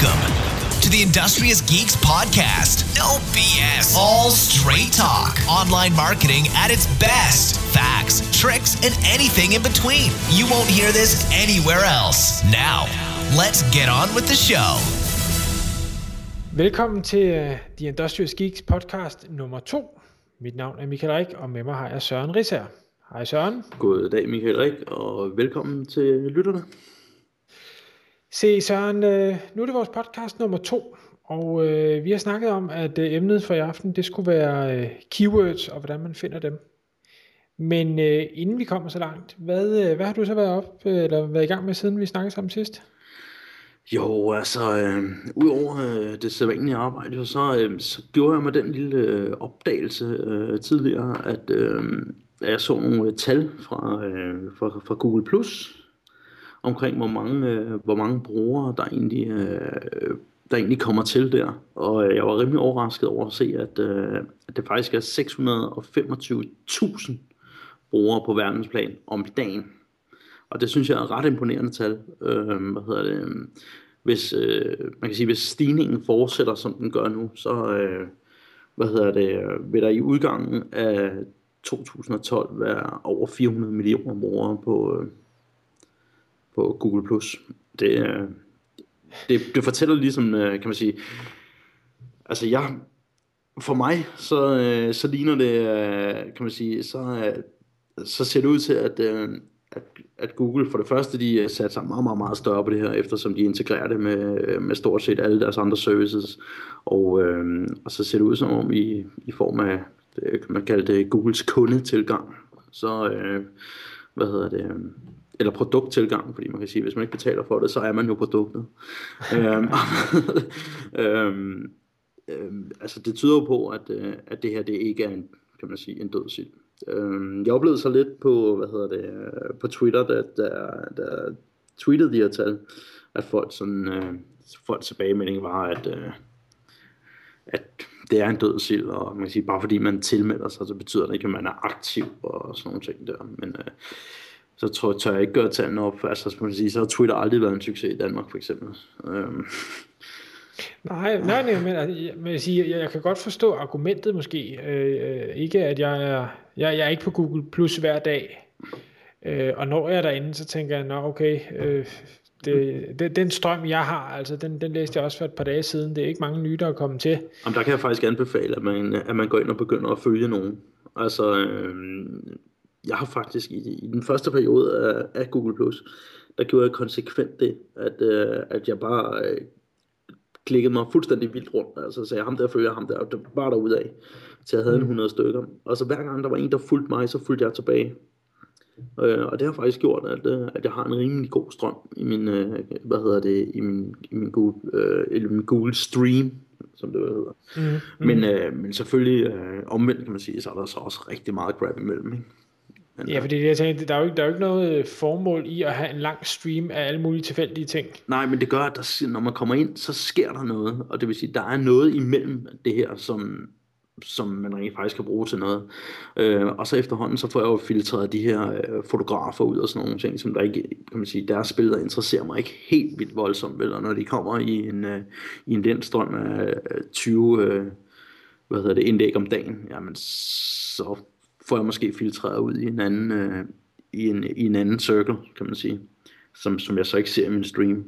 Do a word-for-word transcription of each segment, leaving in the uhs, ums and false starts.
Welcome to the Industrious Geeks podcast. No B S, all straight talk. Online marketing at its best. Facts, tricks, and anything in between. You won't hear this anywhere else. Now, let's get on with the show. Velkommen til uh, The Industrious Geeks podcast nummer to. Mit navn er Michael Rik, og med mig har jeg Søren Risser. Hej Søren. God dag Michael Rik, og velkommen til lytterne. Se Søren, øh, nu er det vores podcast nummer to, og øh, vi har snakket om, at øh, emnet for i aften, det skulle være øh, keywords, og hvordan man finder dem. Men øh, inden vi kommer så langt, hvad, øh, hvad har du så været op, øh, eller været i gang med, siden vi snakkede sammen sidst? Jo, altså, øh, udover øh, det sædvanlige arbejde, så, øh, så gjorde jeg mig den lille øh, opdagelse øh, tidligere, at øh, jeg så nogle øh, tal fra, øh, fra, fra Google Plus, omkring hvor mange, øh, hvor mange brugere der egentlig, øh, der egentlig kommer til der. Og øh, jeg var rimelig overrasket over at se, at, øh, at det faktisk er seks hundrede og femogtyve tusind brugere på verdensplan om dagen. Og det synes jeg er et ret imponerende tal. Øh, hvad hedder det? Hvis, øh, man kan sige, hvis stigningen fortsætter, som den gør nu, så øh, hvad hedder det, vil der i udgangen af to tusind og tolv være over fire hundrede millioner brugere på, øh, på Google Plus. Det, øh, det, det fortæller ligesom, øh, kan man sige, altså jeg, for mig, så, øh, så ligner det, øh, kan man sige, så, øh, så ser det ud til, at øh, At, at Google for det første, de satte sig meget, meget, meget større på det her, eftersom de integrerer det med, med stort set alle deres andre services. Og, øh, og så ser det ud som om i, i form af, det, kan man kalde det, Googles kundetilgang. Så, øh, hvad hedder det, eller produkttilgang, fordi man kan sige, hvis man ikke betaler for det, så er man jo produktet. øhm, øhm, øhm, altså det tyder jo på, at, at det her, det ikke er en, kan man sige, en død sild. Jeg oplevede så lidt på, hvad hedder det, på Twitter, da der, der tweetede de her tal, at folk sådan, øh, folks tilbagemelding var, at, øh, at det er en død sild, og man kan sige, bare fordi man tilmelder sig, så betyder det ikke, at man er aktiv og sådan nogle ting der. Men øh, så tror jeg, tør jeg ikke gøre tallene op. Altså, så, man sige, så har Twitter aldrig været en succes i Danmark, for eksempel. Øhm. Nej, nej, nej, men jeg, jeg, sige, jeg, jeg kan godt forstå argumentet måske. Øh, ikke at jeg er, jeg, jeg er ikke på Google Plus hver dag, øh, og når jeg er derinde, så tænker jeg, nå okay, øh, det, den, den strøm jeg har, altså den, den læste jeg også for et par dage siden. Det er ikke mange nye, der er kommet til. Jamen, der kan jeg faktisk anbefale, at man, at man går ind og begynder at følge nogen. Altså, øh, jeg har faktisk i, i den første periode af, af Google Plus, der gjorde jeg konsekvent det, at, øh, at jeg bare øh, klikkede mig fuldstændig vildt rundt, altså sagde ham der følger ham der, og det var derudad, til jeg havde en hundrede stykker. Og så hver gang der var en, der fulgte mig, så fulgte jeg tilbage. Øh, og det har faktisk gjort, at, øh, at jeg har en rimelig god strøm i min, øh, hvad hedder det, i min, i min, Google, øh, min Google Stream, som det hedder. Mm, mm. Men, øh, men selvfølgelig øh, omvendt kan man sige, så er der så også rigtig meget crap imellem, ikke? Men, ja, fordi jeg tænker, der er jo ikke, der er jo ikke noget formål i at have en lang stream af alle mulige tilfældige ting. Nej, men det gør, at der, når man kommer ind, så sker der noget. Og det vil sige, der er noget imellem det her, som, som man rent faktisk kan bruge til noget. Øh, og så efterhånden, så får jeg jo filtreret de her øh, fotografer ud og sådan nogle ting, som der ikke, kan man sige, deres billeder interesserer mig ikke helt vildt voldsomt. Vel? Og når de kommer i en, øh, i en lindstrøm af tyve øh, hvad hedder det, indlæg om dagen, jamen så får jeg måske filtreret ud i en anden, øh, i en, i en anden circle, kan man sige, som, som jeg så ikke ser i min stream.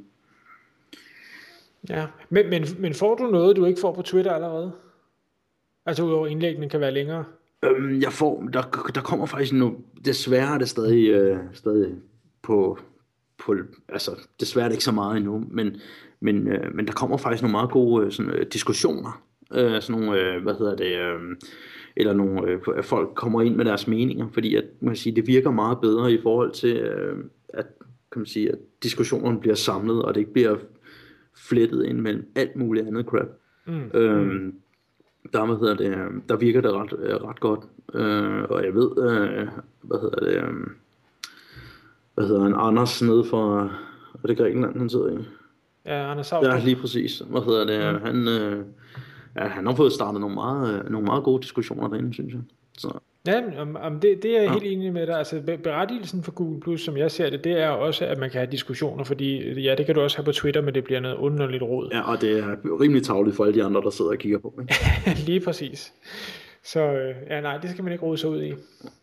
Ja, men, men, men får du noget, du ikke får på Twitter allerede? Altså udover indlæggene kan være længere? Øhm, jeg får, der, der kommer faktisk nu, desværre er det stadig, øh, stadig på, på, altså desværre er det ikke så meget endnu, men, men, øh, men der kommer faktisk nogle meget gode øh, sådan, øh, diskussioner, øh, sådan nogle, øh, hvad hedder det, øh, eller nogle øh, folk kommer ind med deres meninger, fordi at, man kan sige, det virker meget bedre i forhold til, øh, at, kan man sige, at diskussionerne bliver samlet, og det ikke bliver flettet ind mellem alt muligt andet crap. Mm. Øhm, der, hvad hedder det, der virker det ret, ret godt, øh, og jeg ved, øh, hvad hedder det, øh, hvad hedder han, Anders nede fra, er det Grækenland, han sidder i? Ja, Anders Sautrup. Ja, lige præcis. Hvad hedder det, mm. han... Øh, Ja, han har fået startet nogle meget, nogle meget gode diskussioner derinde, synes jeg. Så. Ja, om, om det, det er jeg ja. helt enig med dig. Altså berettigelsen for Google Plus, som jeg ser det, det er også, at man kan have diskussioner, fordi ja, det kan du også have på Twitter, men det bliver noget underligt råd. Ja, og det er rimelig tarveligt for alle de andre, der sidder og kigger på. Ikke? Lige præcis. Så ja, nej, det skal man ikke rode sig ud i.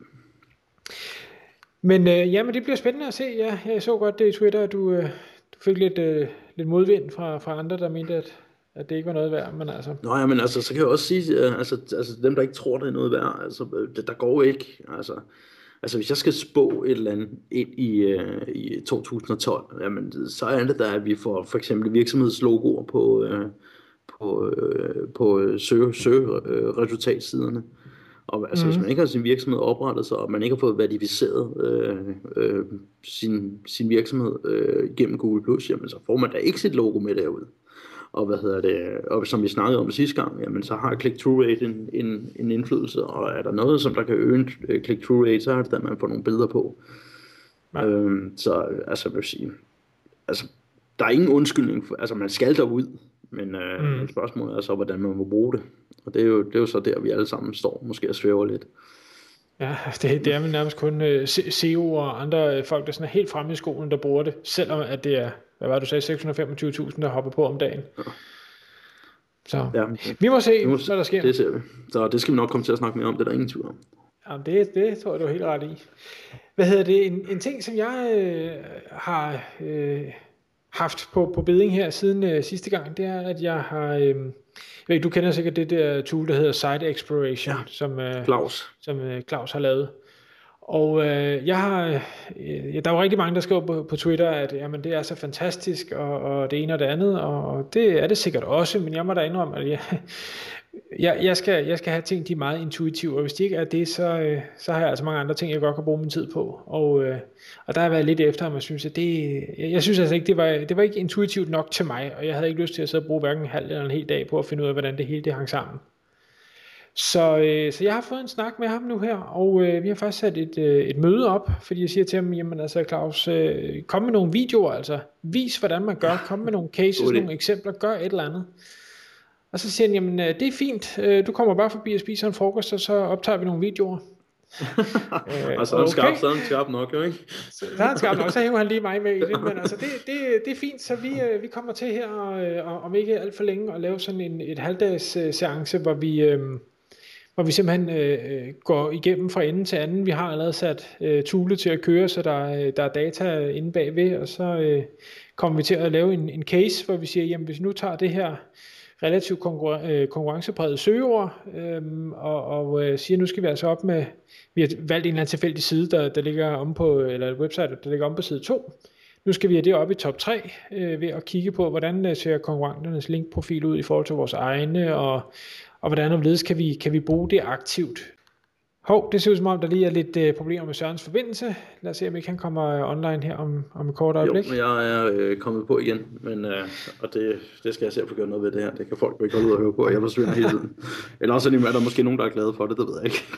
Men øh, ja, men det bliver spændende at se. Ja, jeg så godt det i Twitter, at du, øh, du fik lidt, øh, lidt modvind fra, fra andre, der mente, at at det ikke var noget værd, men altså... Nå ja, men altså, så kan jeg også sige, altså, altså dem, der ikke tror, det er noget værd, altså, det, der går ikke, altså... Altså, hvis jeg skal spå et eller andet ind i, uh, i to tusind og tolv, jamen, så er det der, at vi får for eksempel virksomhedslogoer på, uh, på, uh, på søgeresultatsiderne. Uh, og altså, mm. hvis man ikke har sin virksomhed oprettet sig, og man ikke har fået verificeret uh, uh, sin, sin virksomhed uh, gennem Google Plus, jamen, så får man da ikke sit logo med derude. Og hvad hedder det, og som vi snakkede om sidste gang, jamen så har click-through rate en, en, en indflydelse, og er der noget, som der kan øge en click-through rate, så er det, at man får nogle billeder på. Ja. Øhm, så altså, jeg vil sige, altså, der er ingen undskyldning, for, altså man skal derud, men øh, mm. spørgsmålet er så, hvordan man må bruge det. Og det er jo, det er jo så der, vi alle sammen står, måske og svæver lidt. Ja, det, det er vel nærmest kun uh, S E O og andre uh, folk, der sådan er helt fremme i skolen, der bruger det, selvom at det er, hvad var det, du sagde, seks hundrede og femogtyve tusind, der hopper på om dagen. Ja. Så ja, vi må se, vi må, hvad der sker. Det ser vi. Så det skal vi nok komme til at snakke mere om, det er der ingen tvivl om. Ja, det, det tror jeg, du er helt ret i. Hvad hedder det? En, en ting, som jeg øh, har øh, haft på, på beding her siden øh, sidste gang, det er, at jeg har... Øh, jeg ved, du kender sikkert det der tool, der hedder Site Exploration, ja, som, øh, Claus. som øh, Claus har lavet. Og øh, jeg har, øh, der er jo rigtig mange, der skriver på, på Twitter, at jamen, det er så fantastisk, og, og det ene og det andet, og det er det sikkert også, men jeg må da indrømme, at jeg, jeg, jeg, skal, jeg skal have ting, de er meget intuitive, og hvis de ikke er det, så, øh, så har jeg altså mange andre ting, jeg godt kan bruge min tid på. Og, øh, og der har jeg været lidt efter, at jeg synes, at det, jeg synes altså ikke, det var, det var ikke intuitivt nok til mig, og jeg havde ikke lyst til at sidde og bruge hverken en halv eller en hel dag på at finde ud af, hvordan det hele det hang sammen. Så, øh, så jeg har fået en snak med ham nu her, og øh, vi har faktisk sat et, øh, et møde op, fordi jeg siger til ham, jamen altså Claus, øh, kom med nogle videoer, altså vis hvordan man gør, kom med nogle cases, nogle eksempler, gør et eller andet. Og så siger han, jamen øh, det er fint, øh, du kommer bare forbi og spiser en frokost, og så optager vi nogle videoer. øh, og så er han okay. skarp, så er han skarp nok, jo ikke? Så, så er han skarp nok, så hæver han lige mig med i det, men altså det, det, det er fint, så vi, øh, vi kommer til her, og, og om ikke alt for længe, og lave sådan en et halvdags øh, seance, hvor vi... Øh, hvor vi simpelthen øh, går igennem fra ende til anden. Vi har allerede sat øh, toolet til at køre, så der, der er data inde bagved, og så øh, kommer vi til at lave en, en case, hvor vi siger, jamen hvis vi nu tager det her relativt konkurren- øh, konkurrencepræget søgeord, øh, og, og øh, siger, nu skal vi altså op med, vi har valgt en eller anden tilfældig side, der, der ligger om på, eller et website, der ligger om på side to. Nu skal vi have det op i top tre, øh, ved at kigge på, hvordan øh, ser konkurrenternes linkprofil ud i forhold til vores egne, og og hvordan omledes kan vi, kan vi bruge det aktivt. Hov, det ser ud som om, der lige er lidt øh, problemer med Sørens forbindelse. Lad os se, om ikke han kommer online her om, om et kort øjeblik. Jo, men jeg er øh, kommet på igen, men, øh, og det, det skal jeg se at få gjort noget ved det her. Det kan folk jo ikke holde ud og høre på, og jeg forsvinder hele tiden. Eller også er der måske nogen, der er glade for det, det ved jeg ikke.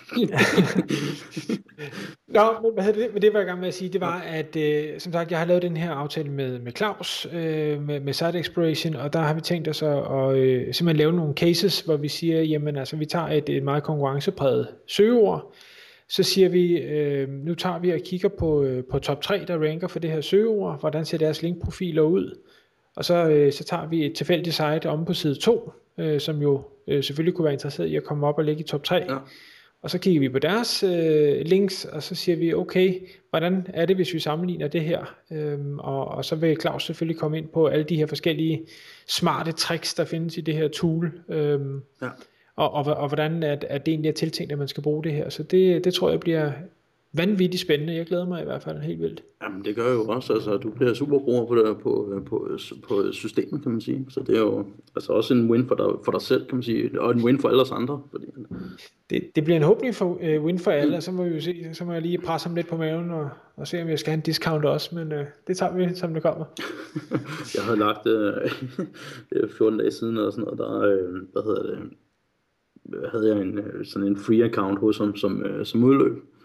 Nå, men, hvad det, men det var jeg i gang med at sige, det var, at øh, som sagt, jeg har lavet den her aftale med, med Claus, øh, med, med Site Exploration, og der har vi tænkt os at, at øh, simpelthen lave nogle cases, hvor vi siger, jamen altså, vi tager et, et meget konkurrencepræget søgeord, så siger vi, øh, nu tager vi og kigger på, øh, på top tre, der ranker for det her søgeord, hvordan ser deres linkprofiler ud, og så, øh, så tager vi et tilfældigt site om på side to, øh, som jo øh, selvfølgelig kunne være interesseret i at komme op og ligge i top tre, ja. Og så kigger vi på deres øh, links, og så siger vi, okay, hvordan er det, hvis vi sammenligner det her? Øhm, og, og så vil Claus selvfølgelig komme ind på alle de her forskellige smarte tricks, der findes i det her tool. Øhm, ja. og, og, og hvordan at, at det egentlig er tiltænkt, at man skal bruge det her. Så det, det tror jeg bliver vanvittigt spændende. Jeg glæder mig i hvert fald helt vildt. Jamen det gør jo også, altså du bliver superbruger på, det, på, på, på systemet, kan man sige. Så det er jo altså også en win for dig, for dig selv, kan man sige, og en win for alle os andre. Fordi... Det, det bliver en håbning for, uh, win for alle, og så må vi jo se, så må jeg lige presse ham lidt på maven og, og se, om jeg skal have en discount også, men uh, det tager vi, som det kommer. Jeg havde lagt uh, fjorten dage siden og sådan noget, der, uh, hvad hedder det, havde jeg en, sådan en free account hos ham som, uh, som udløb.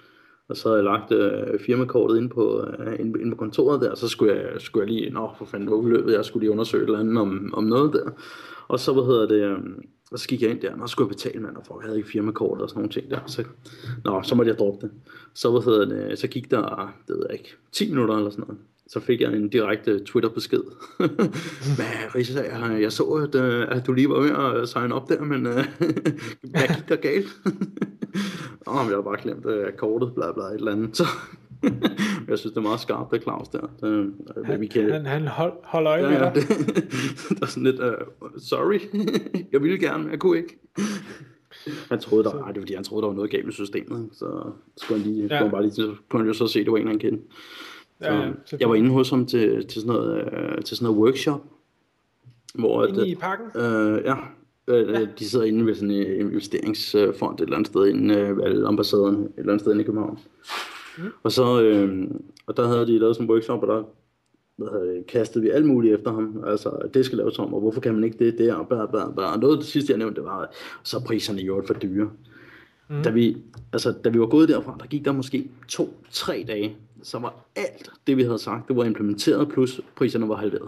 Og så havde jeg lagt øh, firmakortet ind på, øh, ind, ind på kontoret der, og så skulle jeg, skulle jeg lige, nå for fanden, hvor beløbet, jeg skulle lige undersøge et eller andet om, om noget der. Og så, hvad hedder det, øh, og så gik jeg ind der, og så skulle jeg betale, mand, og folk havde ikke firmakortet og sådan nogle ting der. Så, nå, så måtte jeg droppe det. Så, hvad hedder det, så gik der, det ved jeg ikke, ti minutter eller sådan noget. Så fik jeg en direkte Twitter-besked. Men Risa, jeg, jeg så, at, at du lige var ved at signe op der, men uh, hvad gik der galt? Åh, oh, jeg har bare glemt uh, kortet, bla bla, et eller andet. Så jeg synes, det er meget skarpt, det Claus der. Det, han, vi kan... han, han hold, holder øje ja, med ja, dig. Det, der er sådan lidt, uh, sorry, jeg ville gerne, men jeg kunne ikke. Han troede, der, ej, det var fordi, han troede, der var noget galt med systemet. Så skulle han lige, ja. bare lige, så kunne han jo så se, at det var en, han kendte. Så ja, ja, jeg var inde hos ham til, til, sådan noget, øh, til sådan noget workshop. Hvor inde at, i parken? Øh, ja, øh, ja, de sidder inde ved sådan en investeringsfond et eller andet sted inde ved alle ambassaderne, et eller andet sted inde i København. Mm. Og så øh, og der havde de lavet sådan en workshop, og der, der havde kastet vi alt muligt efter ham. Altså, det skal laves om, og hvorfor kan man ikke det der? Og, bla, bla, bla. Og noget af det sidste, jeg nævnte, det var, så priserne gjort for dyre. Mm. Da, vi, altså, da vi var gået derfra, der gik der måske to-tre dage, så var alt det, vi havde sagt, det var implementeret, plus priserne var halveret.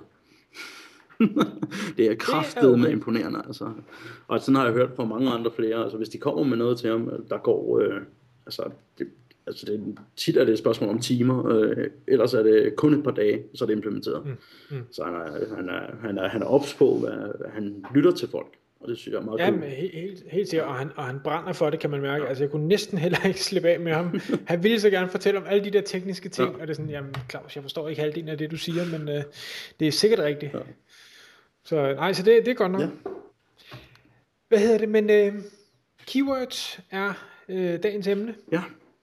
Det er kraftedeme med imponerende, altså. Og sådan har jeg hørt fra mange andre flere, altså hvis de kommer med noget til ham, der går, øh, altså, det, altså det, tit er det et spørgsmål om timer, øh, ellers er det kun et par dage, så er det implementeret. Mm. Mm. Så han er, han er, han er, han er ops på, hvad, han lytter til folk. Og det synes jeg er meget ja, cool. helt, helt, helt sikkert, og han, og han brænder for det, kan man mærke. Altså, jeg kunne næsten heller ikke slippe af med ham. Han ville så gerne fortælle om alle de der tekniske ting, ja. Og det er sådan, jamen Claus, jeg forstår ikke halvdelen af det, du siger, men øh, det er sikkert rigtigt. Ja. Så nej, så det, det er godt nok. Ja. Hvad hedder det, men øh, keywords er øh, dagens emne. Ja.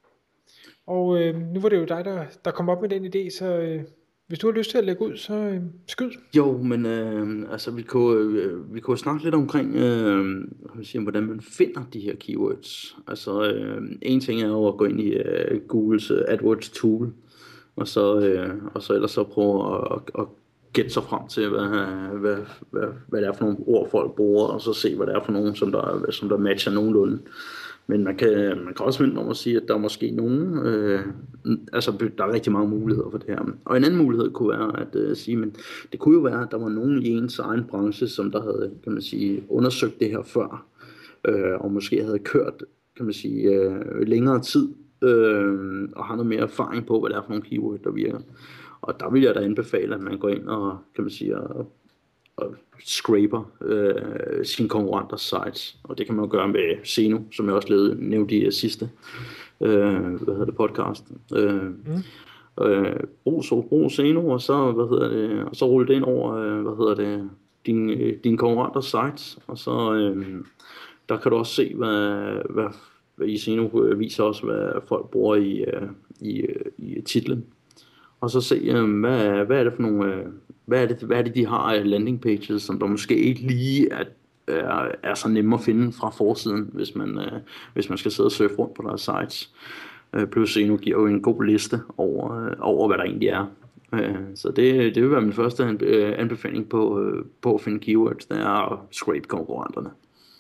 Og øh, nu var det jo dig, der, der kom op med den idé, så... Øh, hvis du har lyst til at lægge ud, så øh, skyd. Jo, men øh, altså vi kunne, øh, vi kunne snakke lidt omkring, øh, siger, hvordan man finder de her keywords. Altså øh, en ting er jo at gå ind i øh, Googles uh, AdWords tool, og så, øh, og så ellers så prøve at, at, at gætte sig frem til, hvad, hvad, hvad, hvad det er for nogle ord, folk bruger, og så se, hvad det er for nogle, som der, som der matcher nogenlunde. Men man kan, man kan også vente om at sige, at der er måske nogen, øh, altså der er rigtig mange muligheder for det her. Og en anden mulighed kunne være at øh, sige, men det kunne jo være, at der var nogen i ens egen branche, som der havde, kan man sige, undersøgt det her før, øh, og måske havde kørt, kan man sige, øh, længere tid, øh, og har noget mere erfaring på, hvad det er for nogle keywords, der virker. Og der vil jeg da anbefale, at man går ind og, kan man sige, og, og scraper øh, sine konkurrenters sites, og det kan man jo gøre med Zeno, som jeg også lavede, nævnte i sidste øh, hvad hedder det, podcast. Øh, mm. øh, brug, så, brug Zeno, og så, hvad hedder det, og så rulle det ind over, øh, hvad hedder det, din, øh, din konkurrenters sites, og så øh, der kan du også se, hvad, hvad, hvad i Zeno viser også, hvad folk bruger i, øh, i, i titlen. Og så se, øh, hvad, hvad er det for nogle, øh, hvad er det, hvad er det, de har af landing pages, som der måske ikke lige er, er, er så nemme at finde fra forsiden, hvis man, øh, hvis man skal sidde og surfe rundt på deres sites. Øh, plus Zeno giver jo en god liste over, øh, over hvad der egentlig er. Øh, så det, det vil være min første anbefaling på, øh, på at finde keywords, der er at scrape konkurrenterne.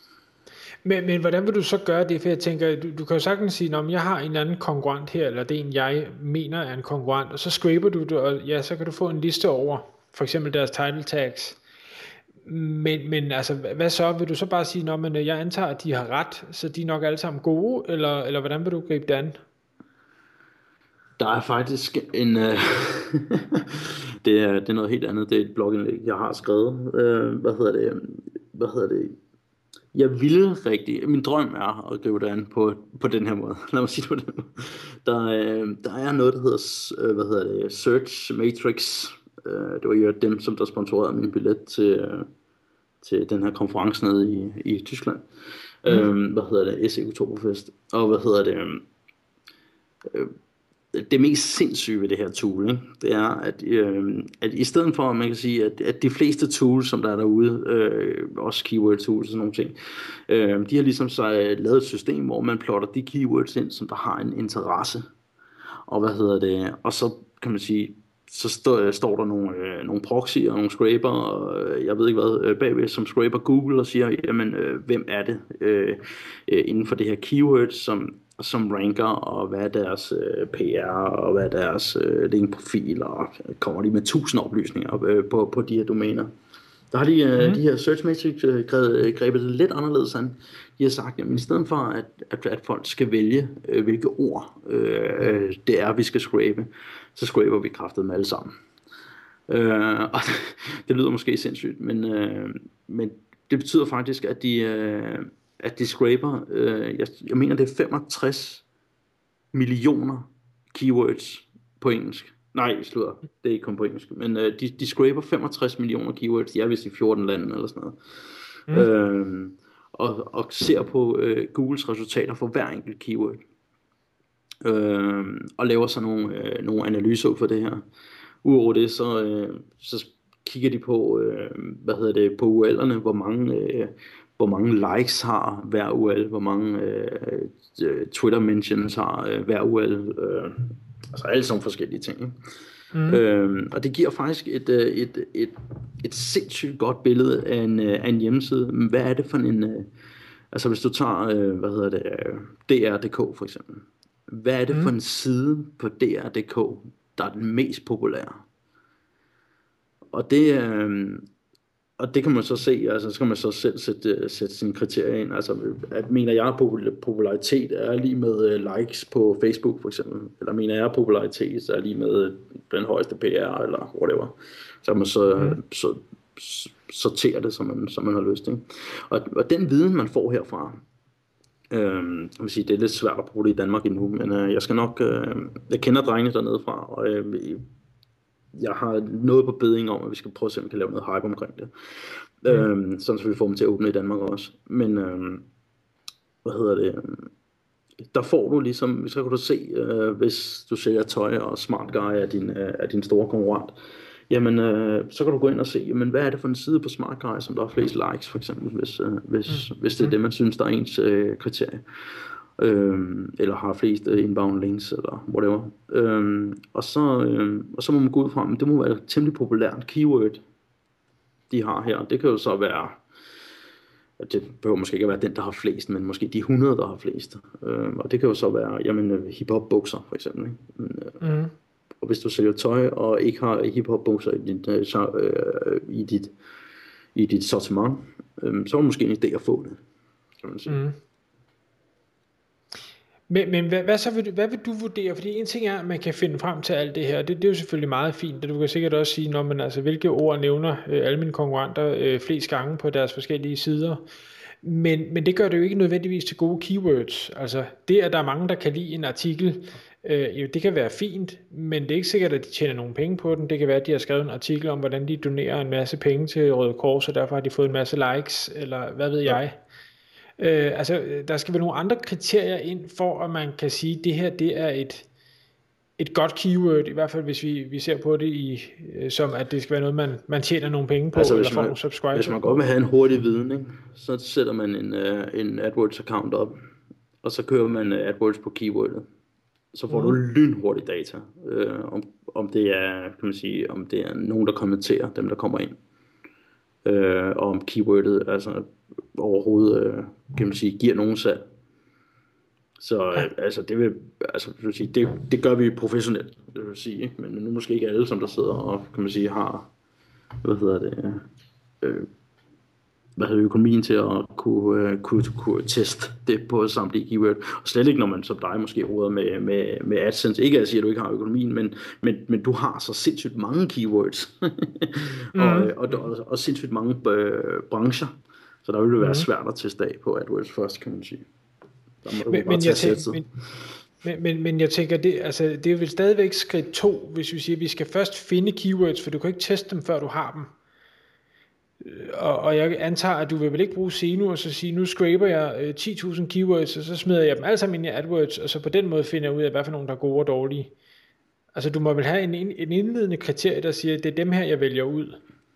Men, men hvordan vil du så gøre det? For jeg tænker, du, du kan jo sagtens sige, at jeg har en anden konkurrent her, eller det er en, jeg mener er en konkurrent, og så scraper du det, og ja, så kan du få en liste over, for eksempel deres title tags. Men, men altså, hvad så? Vil du så bare sige, at jeg antager, at de har ret, så de er nok alle sammen gode, eller, eller hvordan vil du gribe det an? Der er faktisk en... Øh, det, er, det er noget helt andet. Det er et blogindlæg, jeg har skrevet. Øh, hvad hedder det? Hvad hedder det? Jeg ville rigtig, min drøm er at gribe det an på, på den her måde. Lad mig sige det på den måde. Der, øh, der er noget, der hedder, øh, hvad hedder det, Search Matrix. Øh, det var jo dem, som der sponsorerede min billet til, øh, til den her konference nede i, i Tyskland. Mm. Øh, hvad hedder det, S E Oktoberfest. Og hvad hedder det, øh, det mest sindssyge ved det her tool, ikke, det er, at, øh, at i stedet for, at man kan sige, at, at de fleste tools, som der er derude, øh, også keyword tools og sådan nogle ting, øh, de har ligesom så lavet et system, hvor man plotter de keywords ind, som der har en interesse. Og hvad hedder det, og så kan man sige, så stå, står der nogle, øh, nogle proxyer og nogle scraper, og øh, jeg ved ikke hvad, øh, bagved, som scraper Google og siger, jamen, øh, hvem er det øh, øh, inden for det her keyword, som som ranker, og hvad er deres øh, P R, og hvad er deres øh, link-profil, og kommer de med tusind oplysninger øh, på, på de her domæner. Der har de, øh, mm. de her search metrics øh, grebet det lidt anderledes an. De har sagt, at i stedet for, at, at, at folk skal vælge, øh, hvilke ord øh, det er, vi skal scrape, så scraper vi kraftet med alle sammen. Øh, og det lyder måske sindssygt, men, øh, men det betyder faktisk, at de, øh, at de scraper, øh, jeg, jeg mener det er femogtres millioner keywords på engelsk. Nej, slutter. Det er ikke kun på engelsk. Men øh, de, de scraper femogtres millioner keywords. De er vist i fjorten lande eller sådan noget. Mm. Øh, og, og ser på øh, Googles resultater for hver enkelt keyword. Øh, og laver så nogle, øh, nogle analyser for det her. Udover det, så, øh, så kigger de på, øh, hvad hedder det, på U L'erne, hvor mange, øh, hvor mange likes har hver U L, hvor mange øh, Twitter mentions har øh, hver U L, øh, altså alle sådan forskellige ting. Ikke? Mm. Øh, og det giver faktisk et, et, et, et, et sindssygt godt billede af en, af en hjemmeside. Hvad er det for en, øh, altså hvis du tager, øh, hvad hedder det, D R punktum D K for eksempel. Hvad er det mm. for en side på D R punktum D K, der er den mest populære? Og det, øh, og det kan man så se, altså så kan man så selv sætte, sætte sine kriterier ind. Altså, at mener jeg, at popularitet er lige med likes på Facebook for eksempel, eller mener jeg, at popularitet er lige med den højeste P R, eller whatever. Så man så, mm. så, så sorterer det, som man, som man har lyst til. Og, og den viden, man får herfra, øh, jeg vil sige, det er lidt svært at bruge det i Danmark endnu, men øh, jeg skal nok, øh, jeg kender drengene dernede fra, og øh, jeg har noget på beding om, at vi skal prøve at se, om vi kan lave noget hype omkring det. Mm. Øhm, sådan så vi får dem til at åbne i Danmark også. Men, øhm, hvad hedder det? Der får du ligesom, så kan du se, øh, hvis du sælger tøj, og Smart Guy er din, øh, er din store konkurrent, jamen, øh, så kan du gå ind og se, jamen, hvad er det for en side på Smart Guy, som der har flest likes, for eksempel, hvis, øh, hvis, mm. hvis det er det, man synes, der er ens øh, kriterie. Øhm, eller har flest inbound links eller whatever, øhm, og, så, øhm, og så må man gå ud fra, at det må være et temmelig populært keyword de har her. Det kan jo så være, at det behøver måske ikke at være den, der har flest, men måske de hundrede, der har flest, øhm, og det kan jo så være, jamen, hiphop bukser for eksempel, ikke? Men, øh, mm. Og hvis du sælger tøj og ikke har hiphop bukser i dit, øh, i dit, i dit sortiment, øh, så er det måske en idé at få det, kan man sige. Mm. Men, men hvad, hvad, så vil du, hvad vil du vurdere? Fordi en ting er, at man kan finde frem til alt det her. Det, det er jo selvfølgelig meget fint. Du kan sikkert også sige, når man, altså, hvilke ord nævner øh, alle mine konkurrenter øh, flest gange på deres forskellige sider. Men, men det gør det jo ikke nødvendigvis til gode keywords. Altså det, at der er mange, der kan lide en artikel, øh, jo, det kan være fint, men det er ikke sikkert, at de tjener nogle penge på den. Det kan være, at de har skrevet en artikel om, hvordan de donerer en masse penge til Røde Kors, og derfor har de fået en masse likes, eller hvad ved jeg. Øh, altså, der skal være nogle andre kriterier ind, for at man kan sige, at det her, det er et, et godt keyword, i hvert fald hvis vi, vi ser på det i, som, at det skal være noget, man, man tjener nogle penge på, altså, eller får nogle subscribers. Hvis man godt vil have en hurtig viden, ikke, så sætter man en, uh, en AdWords-account op, og så kører man AdWords på keywordet. Så får mm. du lynhurtig data, uh, om, om det er, kan man sige, om det er nogen, der kommenterer, dem der kommer ind. Uh, og om keywordet altså overhovedet uh, kan man sige giver nogen salg. Så uh, altså det vil altså vil sige, det, det gør vi professionelt, det vil sige, ikke? Men nu måske ikke alle, som der sidder og kan man sige har hvad hedder det uh, hvad hedder økonomien til at kunne, uh, kunne, kunne teste det på samtlige keyword, og slet ikke når man som dig måske råder med, med, med AdSense, ikke at sige at du ikke har økonomien, men, men, men du har så sindssygt mange keywords mm. og, og, og, og sindssygt mange øh, brancher, så der vil det være mm. svært at teste af på AdWords først, kan man sige. Der må du men, bare men, tage jeg tænker, men, men, men, men jeg tænker, det, altså, det er vel stadigvæk skridt to, hvis vi siger, at vi skal først finde keywords, for du kan ikke teste dem, før du har dem. Og, og jeg antager, at du vil vel ikke bruge Seno og så sige, nu scraper jeg øh, ti tusind keywords, og så smider jeg dem alle sammen ind i AdWords, og så på den måde finder jeg ud af, hvad for nogle, der er gode og dårlige. Altså du må vel have en, en indledende kriterie, der siger, at det er dem her, jeg vælger ud.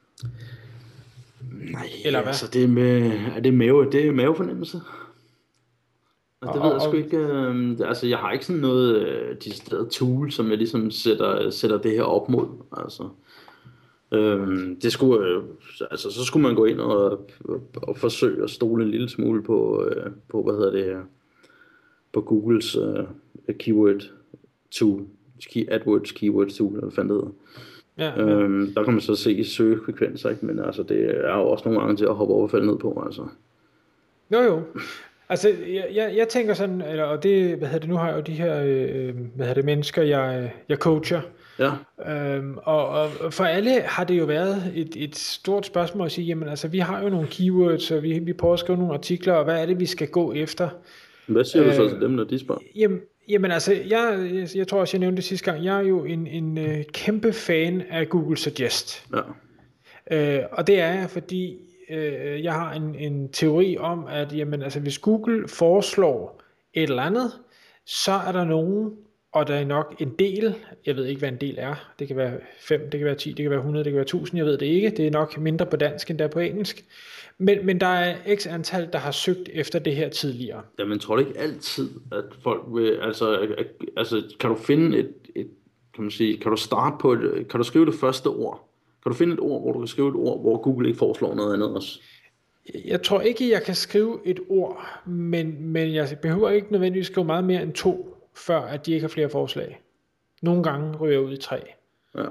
Nej, eller hvad? Altså det er, med, er det mave, det er mavefornemmelse. Altså, det og, ved jeg sgu ikke, øh, altså jeg har ikke sådan noget øh, decideret tool, som jeg ligesom sætter, sætter det her op mod, altså. Øhm, det skulle, øh, altså, så skulle man gå ind og, og, og forsøge at stole en lille smule på, øh, på hvad hedder det, på Googles uh, keyword tool, key, AdWords keyword tool, eller hvad fanden det hedder. Ja, ja. Øhm, der kan man så se søgefrekvenser, ikke? Men altså, det er jo også nogle gange til at hoppe over og falde ned på, altså. Jo jo, altså jeg, jeg, jeg tænker sådan, eller, og det, hvad hedder det, nu har jeg jo de her, øh, hvad hedder det, mennesker, jeg, jeg coacher. Ja. Øhm, og, og for alle har det jo været et, et stort spørgsmål at sige, jamen altså, vi har jo nogle keywords, og vi, vi prøver at skrive nogle artikler, og hvad er det, vi skal gå efter? Hvad siger øh, du så til dem, når de spørger? Jamen, Jamen altså, jeg, jeg, jeg tror også, jeg nævnte det sidste gang, jeg er jo en, en uh, kæmpe fan af Google Suggest. Ja. Uh, og det er jeg, fordi uh, jeg har en, en teori om, at jamen, altså, hvis Google foreslår et eller andet, så er der nogen, og der er nok en del, jeg ved ikke, hvad en del er, det kan være fem, det kan være ti, det kan være hundrede, det kan være tusind, jeg ved det ikke, det er nok mindre på dansk, end der på engelsk. Men, men der er x antal, der har søgt efter det her tidligere. Jamen tror du ikke altid, at folk vil, altså, altså kan du finde et, et, kan man sige, kan du starte på et, kan du skrive det første ord? Kan du finde et ord, hvor du kan skrive et ord, hvor Google ikke foreslår noget andet også? Jeg tror ikke, jeg kan skrive et ord, men, men jeg behøver ikke nødvendigvis skrive meget mere end to, før at de ikke har flere forslag. Nogle gange ryger jeg ud i tre. Ja.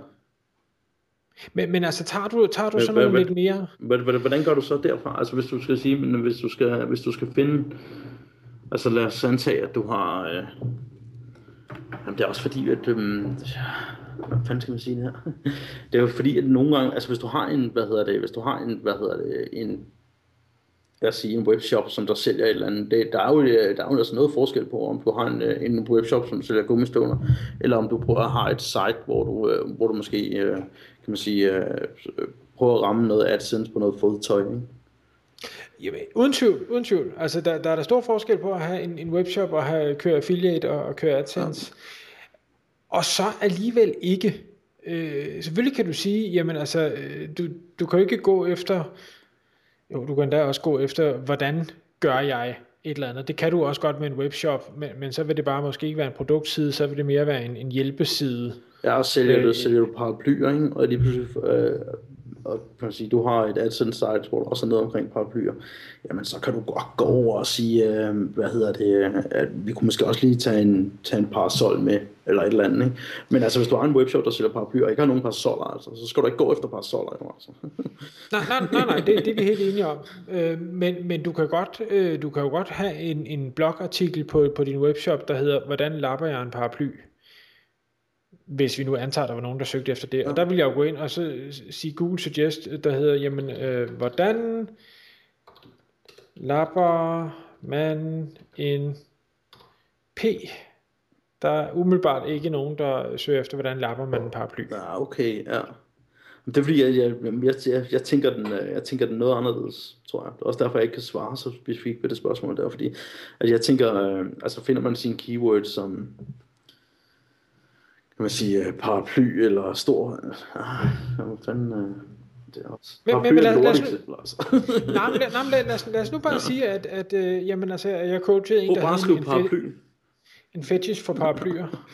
Men, men altså, tager du, tager du sådan noget lidt mere? Hvordan gør du så derfra? Altså, hvis du skal sige, men hvis du skal, hvis du skal finde, altså lad os antage, at du har, øh, jamen det er også fordi, at, øh, hvad fanden skal man sige det her? Det er jo fordi, at nogle gange, altså hvis du har en, hvad hedder det, hvis du har en, hvad hedder det, en, lad os sige, en webshop, som der sælger et eller andet, det, der er jo, der er jo altså noget forskel på, om du har en, en webshop, som sælger gummistøvler, eller om du prøver at have et site, hvor du, hvor du måske, kan man sige, prøver at ramme noget AdSense på noget fodtøj, ikke? Jamen, uden tvivl, uden tvivl. Altså, der, der er der stor forskel på at have en, en webshop og have køre affiliate og, og køre AdSense. Ja. Og så alligevel ikke. Øh, selvfølgelig kan du sige, jamen altså, du, du kan jo ikke gå efter, jo, du kan da også gå efter, hvordan gør jeg et eller andet. Det kan du også godt med en webshop, men, men så vil det bare måske ikke være en produktside, så vil det mere være en, en hjælpeside. Ja, og sælger du, øh, sælger du paraplyer, ikke? Og lige pludselig, øh, og kan man sige, du har et AdSense site, hvor der også er noget omkring paraplyer, jamen så kan du godt gå over og sige, øh, hvad hedder det, at vi kunne måske også lige tage en, tage en parasol med, eller et eller andet, ikke? Men altså, hvis du har en webshop, der sælger paraplyer, og ikke har nogen parasoller, altså, så skal du ikke gå efter parasoller, jo, altså. nej, nej, nej, nej, det, det er vi helt enige om. Øh, men, men du kan godt, øh, du kan jo godt have en, en blogartikel på, på din webshop, der hedder, hvordan lapper jeg en paraply? Hvis vi nu antager, der var nogen, der søgte efter det. Ja. Og der vil jeg jo gå ind og så sige Google Suggest, der hedder, jamen, øh, hvordan lapper man en P? Der er umiddelbart ikke nogen, der søger efter, hvordan lapper man en paraply. Ja, okay, ja. Det er fordi, jeg, jeg, jeg, jeg, jeg, tænker den, jeg tænker den noget anderledes, tror jeg. Det er også derfor, jeg ikke kan svare så specifikt på det spørgsmål der, fordi at jeg tænker, øh, altså finder man sine keywords som, kan man sige, paraply eller stor, ah, hvad fanden, øh, det er også, men, men, men lad, lad, os, nej, men, nej, men lad, lad, os, lad os nu bare ja. sige, at, at øh, jamen, altså, jeg coachede en, der havde en, paraply. en fetish for paraplyer.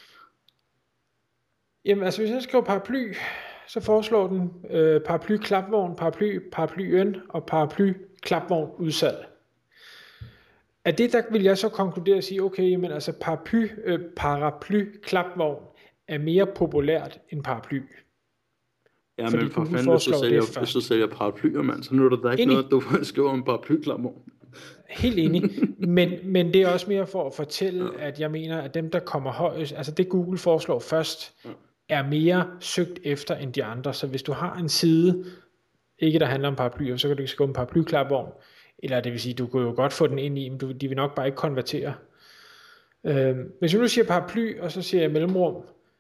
Jamen altså, hvis jeg skriver paraply, så foreslår den øh, paraply klapvogn, paraply, paraplyen og paraply klapvogn udsalg. Af det der vil jeg så konkludere og sige, okay, men altså paraply, øh, paraply klapvogn er mere populært end paraply. Ja, men for fanden, hvis du sælger, hvis du sælger paraplyer, mand, så nu er der da ikke enig. Noget, du skriver om paraply klapvogn. Helt enig, men, men det er også mere for at fortælle, ja. At jeg mener, at dem der kommer højest, altså det Google foreslår først, ja. Er mere søgt efter end de andre. Så hvis du har en side, ikke der handler om paraplyer, så kan du ikke skrive om paraplyklapvogn, eller det vil sige, du kan jo godt få den ind i, men du, de vil nok bare ikke konvertere. Øh, hvis jeg nu siger paraply, og så siger jeg mellemrum,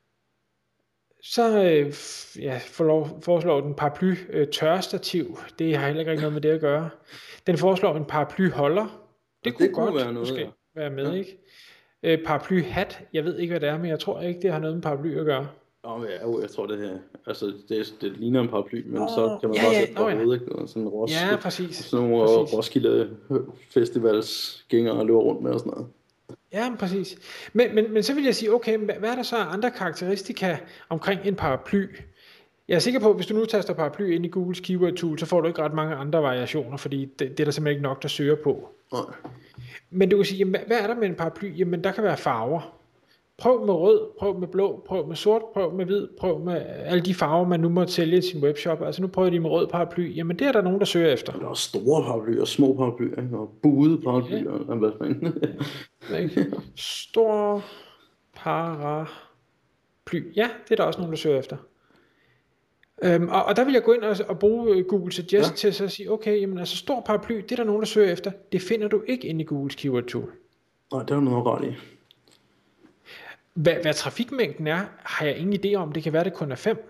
så øh, ja, foreslår den paraply øh, tørrestativ. Det har heller ikke noget med det at gøre. Den foreslår en paraplyholder. Det, det kunne, kunne godt være, noget, måske, ja. Være med, ja. Ikke? Øh, paraplyhat, jeg ved ikke hvad det er, men jeg tror ikke det har noget med paraply at gøre. Nå, ja, jeg tror det her, altså det, det ligner en paraply, men oh, så kan man ja, bare sætte ja, på hovedet, ikke? Og sådan Ros, ja, præcis. Sådan nogle præcis. Roskilde Festivals gængere og løber rundt med og sådan noget. Ja, præcis. Men, men, men så vil jeg sige, okay, hvad er der så andre karakteristika omkring en paraply? Jeg er sikker på, at hvis du nu taster paraply ind i Googles keyword tool, så får du ikke ret mange andre variationer, fordi det, det er der simpelthen ikke nok, der søger på. Nej. Men du kan sige, jamen, hvad er der med en paraply? Jamen der kan være farver. Prøv med rød, prøv med blå, prøv med sort, prøv med hvid, prøv med alle de farver, man nu må sælge i sin webshop. Altså nu prøver de med rød paraply. Jamen det er der nogen, der søger efter. Der er også store paraplyer og små paraplyer, ikke? Og buede paraplyer. Ja. Hvad fanden? Stor paraply. Ja, det er der også nogen, der søger efter. Øhm, og, og der vil jeg gå ind og, og bruge Google Suggest ja. til så at sige, okay, jamen altså stor paraply, det er der nogen, der søger efter. Det finder du ikke inde i Googles keyword tool. Nej, det er noget ret i. Hvad, hvad trafikmængden er, har jeg ingen idé om. Det kan være, det kun er fem.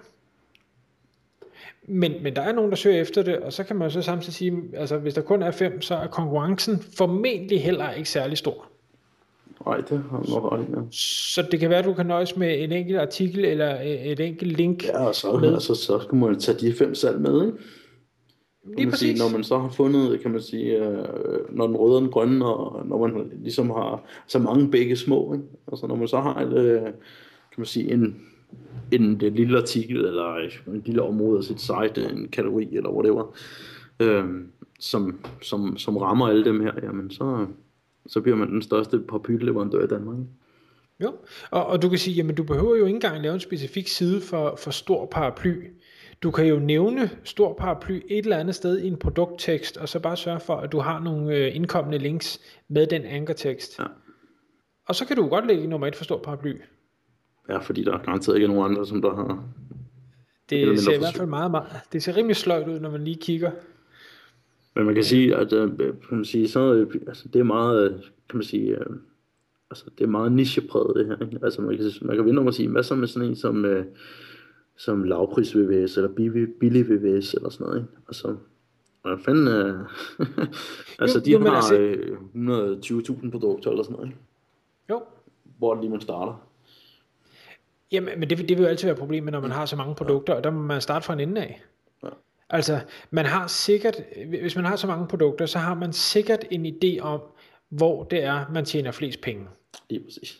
Men, men der er nogen, der søger efter det, og så kan man så samtidig sige, altså hvis der kun er fem, så er konkurrencen formentlig heller ikke særlig stor. Nej, det har du nok ret i, ja. Så det kan være, at du kan nøjes med en enkelt artikel eller et enkelt link. Ja, og så, altså, så skal man tage de fem salg med, ikke? Lige præcis. Sige, når man så har fundet, kan man sige, øh, når den røde og den grønne, og når man ligesom har så mange begge små, ikke? Altså når man så har et, øh, kan man sige, en, en, en lille artikel, eller en lille område af sit site, en kategori, eller whatever, øh, som, som, som rammer alle dem her, jamen så, så bliver man den største paraplyleverandør i Danmark, ikke? Jo, og, og du kan sige, jamen du behøver jo ikke engang lave en specifik side for, for stor paraply. Du kan jo nævne stor paraply et eller andet sted i en produkttekst, og så bare sørge for, at du har nogle øh, indkommende links med den ankertekst. Ja. Og så kan du godt lægge nummer et for stor paraply. Ja, fordi der er garanteret ikke nogen andre, som der har... Det ser i hvert fald meget, meget... Det ser rimelig sløjt ud, når man lige kigger. Men man kan sige, at kan man sige, så, altså, det er meget, kan man sige... Altså, det er meget nichepræget det her, ikke? Altså, man kan, man kan vinde om at sige, hvad så med sådan en som... Øh, som lavpris V V S, eller billig V V S, eller sådan noget, ikke? Altså, hvad fanden, øh, altså, jo, de jo, har altså... øh, et hundrede og tyve tusind produkter, eller sådan noget, ikke? Jo. Hvor lige man starter. Jamen, men det, det vil jo altid være problemet, når man har så mange produkter, og der må man starte fra en ende af. Ja. Altså, man har sikkert, hvis man har så mange produkter, så har man sikkert en idé om, hvor det er, man tjener flest penge. Det er præcis.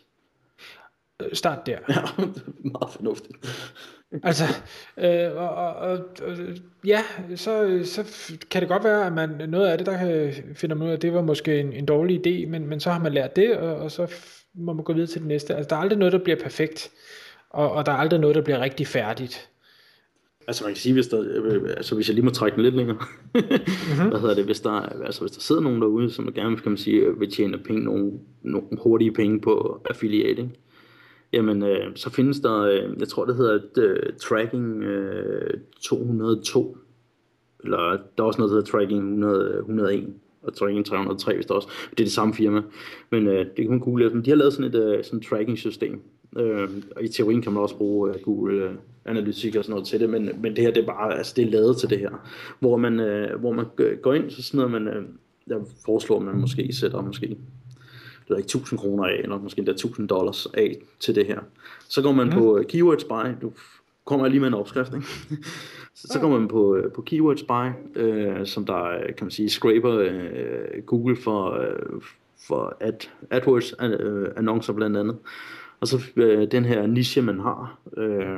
Start der. Ja, det er meget fornuftigt. Altså, øh, og, og, og, ja, så, så kan det godt være, at man noget af det, der kan finde ud af, at det var måske en, en dårlig idé, men, men så har man lært det, og, og så må man gå videre til det næste. Altså, der er aldrig noget, der bliver perfekt, og, og der er aldrig noget, der bliver rigtig færdigt. Altså man kan sige, hvis der, altså hvis jeg lige må trække den lidt længere, mm-hmm. hvad hedder det, hvis der, altså hvis der sidder nogen derude, som gerne, kan man sige, vil tjene penge, nogle, nogle hurtige penge på affiliating, jamen øh, så findes der, øh, jeg tror det hedder et, uh, tracking øh, to hundrede og to, eller der er også noget, der hedder tracking hundrede, et hundrede og en, og tracking tre hundrede og tre, hvis der også, det er det samme firma, men øh, det kan man google, men de har lavet sådan et uh, sådan tracking system, øh, og i teorien kan man også bruge uh, Google uh, Analytics og sådan noget til det, men, men det her, det er bare, altså det er lavet til det her, hvor man, øh, hvor man går ind, så smider man, øh, jeg foreslår, at man måske sætter måske det er ikke tusind kroner af, eller måske endda tusind dollars af til det her. Så går man mm. på Keywords Buy, du kommer lige med en opskrift, ikke? så, så går man på, på Keywords Buy, øh, som der, kan man sige, scraper øh, Google for, øh, for ad, AdWords øh, annoncer blandt andet. Og så øh, den her niche, man har, øh,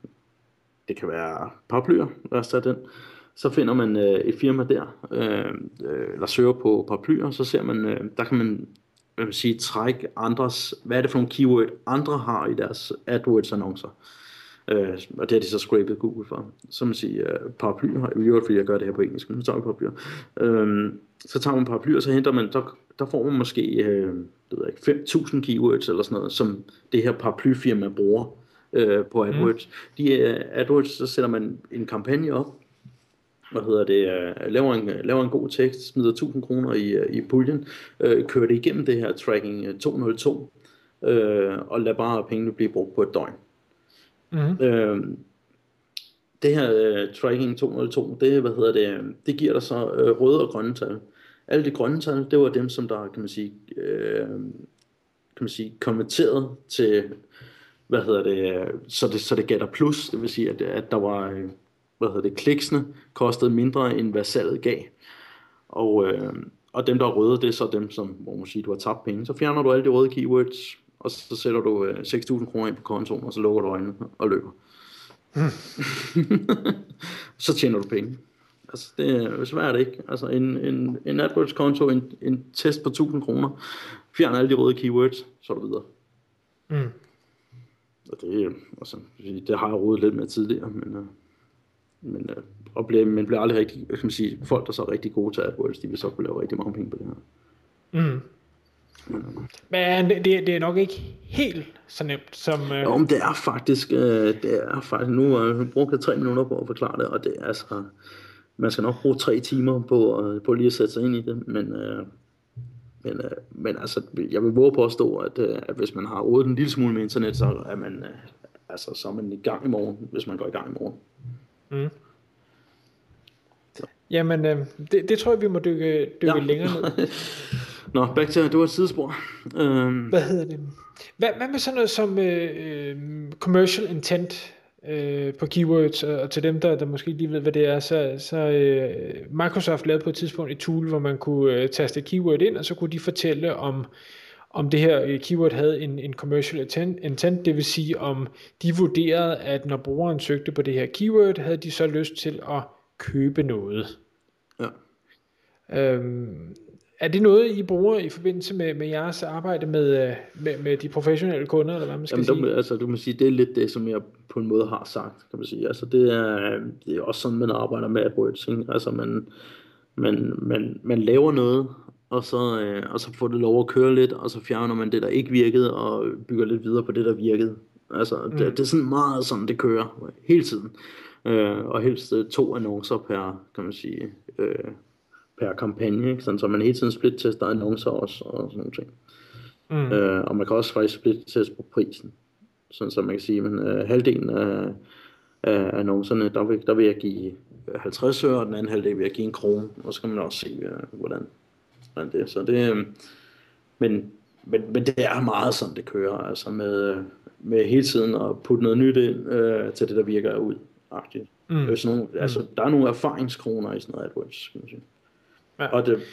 det kan være paraplyer, lad os tage den. Så finder man øh, et firma der, øh, eller søger på paraplyer, så ser man, øh, der kan man, hvad vil sige, trække andres, hvad er det for nogle keyword, andre har i deres AdWords annoncer. Øh, og det har de så scrapet Google for. Så man siger, øh, paraplyer, i øvrigt fordi jeg gør det her på engelsk, men så tager vi paraplyer. Øh, så tager man paraplyer, så henter man, der, der får man måske, øh, det ved jeg ikke, fem tusind keywords eller sådan noget, som det her paraplyfirma bruger øh, på AdWords. Mm. De uh, AdWords, så sætter man en kampagne op, hvad hedder det, uh, laver, en, laver en god tekst, smider tusind kroner i, uh, i puljen, uh, kører det igennem det her tracking to nul to, uh, og lader bare pengene blive brugt på et døgn. Mm. Uh, det her uh, tracking to nul to, det, hvad hedder det, det giver dig så uh, røde og grønne tal. Alle de grønne tal, det var dem, som der, kan man sige, uh, kan man sige, konverteret til, hvad hedder det, så det, så det gav dig plus, det vil sige, at, at der var, hvad hedder det, kliksene kostede mindre, end hvad salget gav. Og, øh, og dem, der er røde, det er så dem, som, hvor man siger, du har tabt penge. Så fjerner du alle de røde keywords, og så sætter du øh, seks tusind kroner ind på kontoen, og så lukker du øjnene og løber. Hmm. Så tjener du penge. Altså, det er svært ikke. Altså, en, en, en AdWords-konto, en, en test på tusind kroner, fjern alle de røde keywords, så er du videre. Mm. Og det, altså, det har jeg rodet lidt med tidligere, men, uh, men, uh, og bliver, men bliver aldrig rigtig, kan man sige, folk, der så er rigtig gode til AdWords, de vil så kunne lave rigtig mange penge på det her. Mm. Men det, det er nok ikke helt så nemt som... Øh... Jo, men det er faktisk, øh, det er faktisk nu, øh, jeg brugte tre minutter på at forklare det, og det er altså, man skal nok bruge tre timer på, øh, på lige at sætte sig ind i det, men, øh, men, øh, men altså, jeg vil våge på at stå, at, øh, at hvis man har rodet en lille smule med internet, så er man, øh, altså, så er man i gang i morgen, hvis man går i gang i morgen. Mm. Jamen, øh, det, det tror jeg, vi må dykke, dykke ja. længere ned. Nå, back til, det var et sidespor. Um... Hvad hedder det? Hvad, hvad med sådan noget som øh, commercial intent øh, på keywords, og til dem, der, der måske lige ved, hvad det er, så, så øh, Microsoft lavede på et tidspunkt et tool, hvor man kunne øh, taste et keyword ind, og så kunne de fortælle, om, om det her øh, keyword havde en, en commercial intent, intent, det vil sige, om de vurderede, at når brugeren søgte på det her keyword, havde de så lyst til at købe noget. Ja. Øhm, Er det noget, I bruger i forbindelse med, med jeres arbejde med, med, med de professionelle kunder, eller hvad man skal Jamen, sige? Der, altså, du må sige, det er lidt det, som jeg på en måde har sagt, kan man sige. Altså, det er, det er også sådan, man arbejder med AdWords, ikke? Altså, man, man, man, man laver noget, og så, øh, og så får det lov at køre lidt, og så fjerner man det, der ikke virkede, og bygger lidt videre på det, der virkede. Altså, mm. det, det er sådan meget sådan, det kører hele tiden. Øh, og helst to annoncer per, kan man sige, øh, per kampagne, ikke? Sådan, så man hele tiden split-tester annoncer også, og sådan nogle ting. Mm. Øh, og man kan også faktisk split-teste på prisen. Sådan, så man kan sige, at øh, halvdelen af, af annoncerne, der vil, der vil jeg give halvtreds øre, og den anden halvdel vil jeg give en krone, og så kan man også se, øh, hvordan, hvordan det er. Så det, øh, men, men, men det er meget sådan, det kører, altså med, med hele tiden at putte noget nyt ind øh, til det, der virker ud. Mm. Sådan nogle, altså, der er nogle erfaringskroner i sådan noget AdWords, kan man sige. Ja. Og det...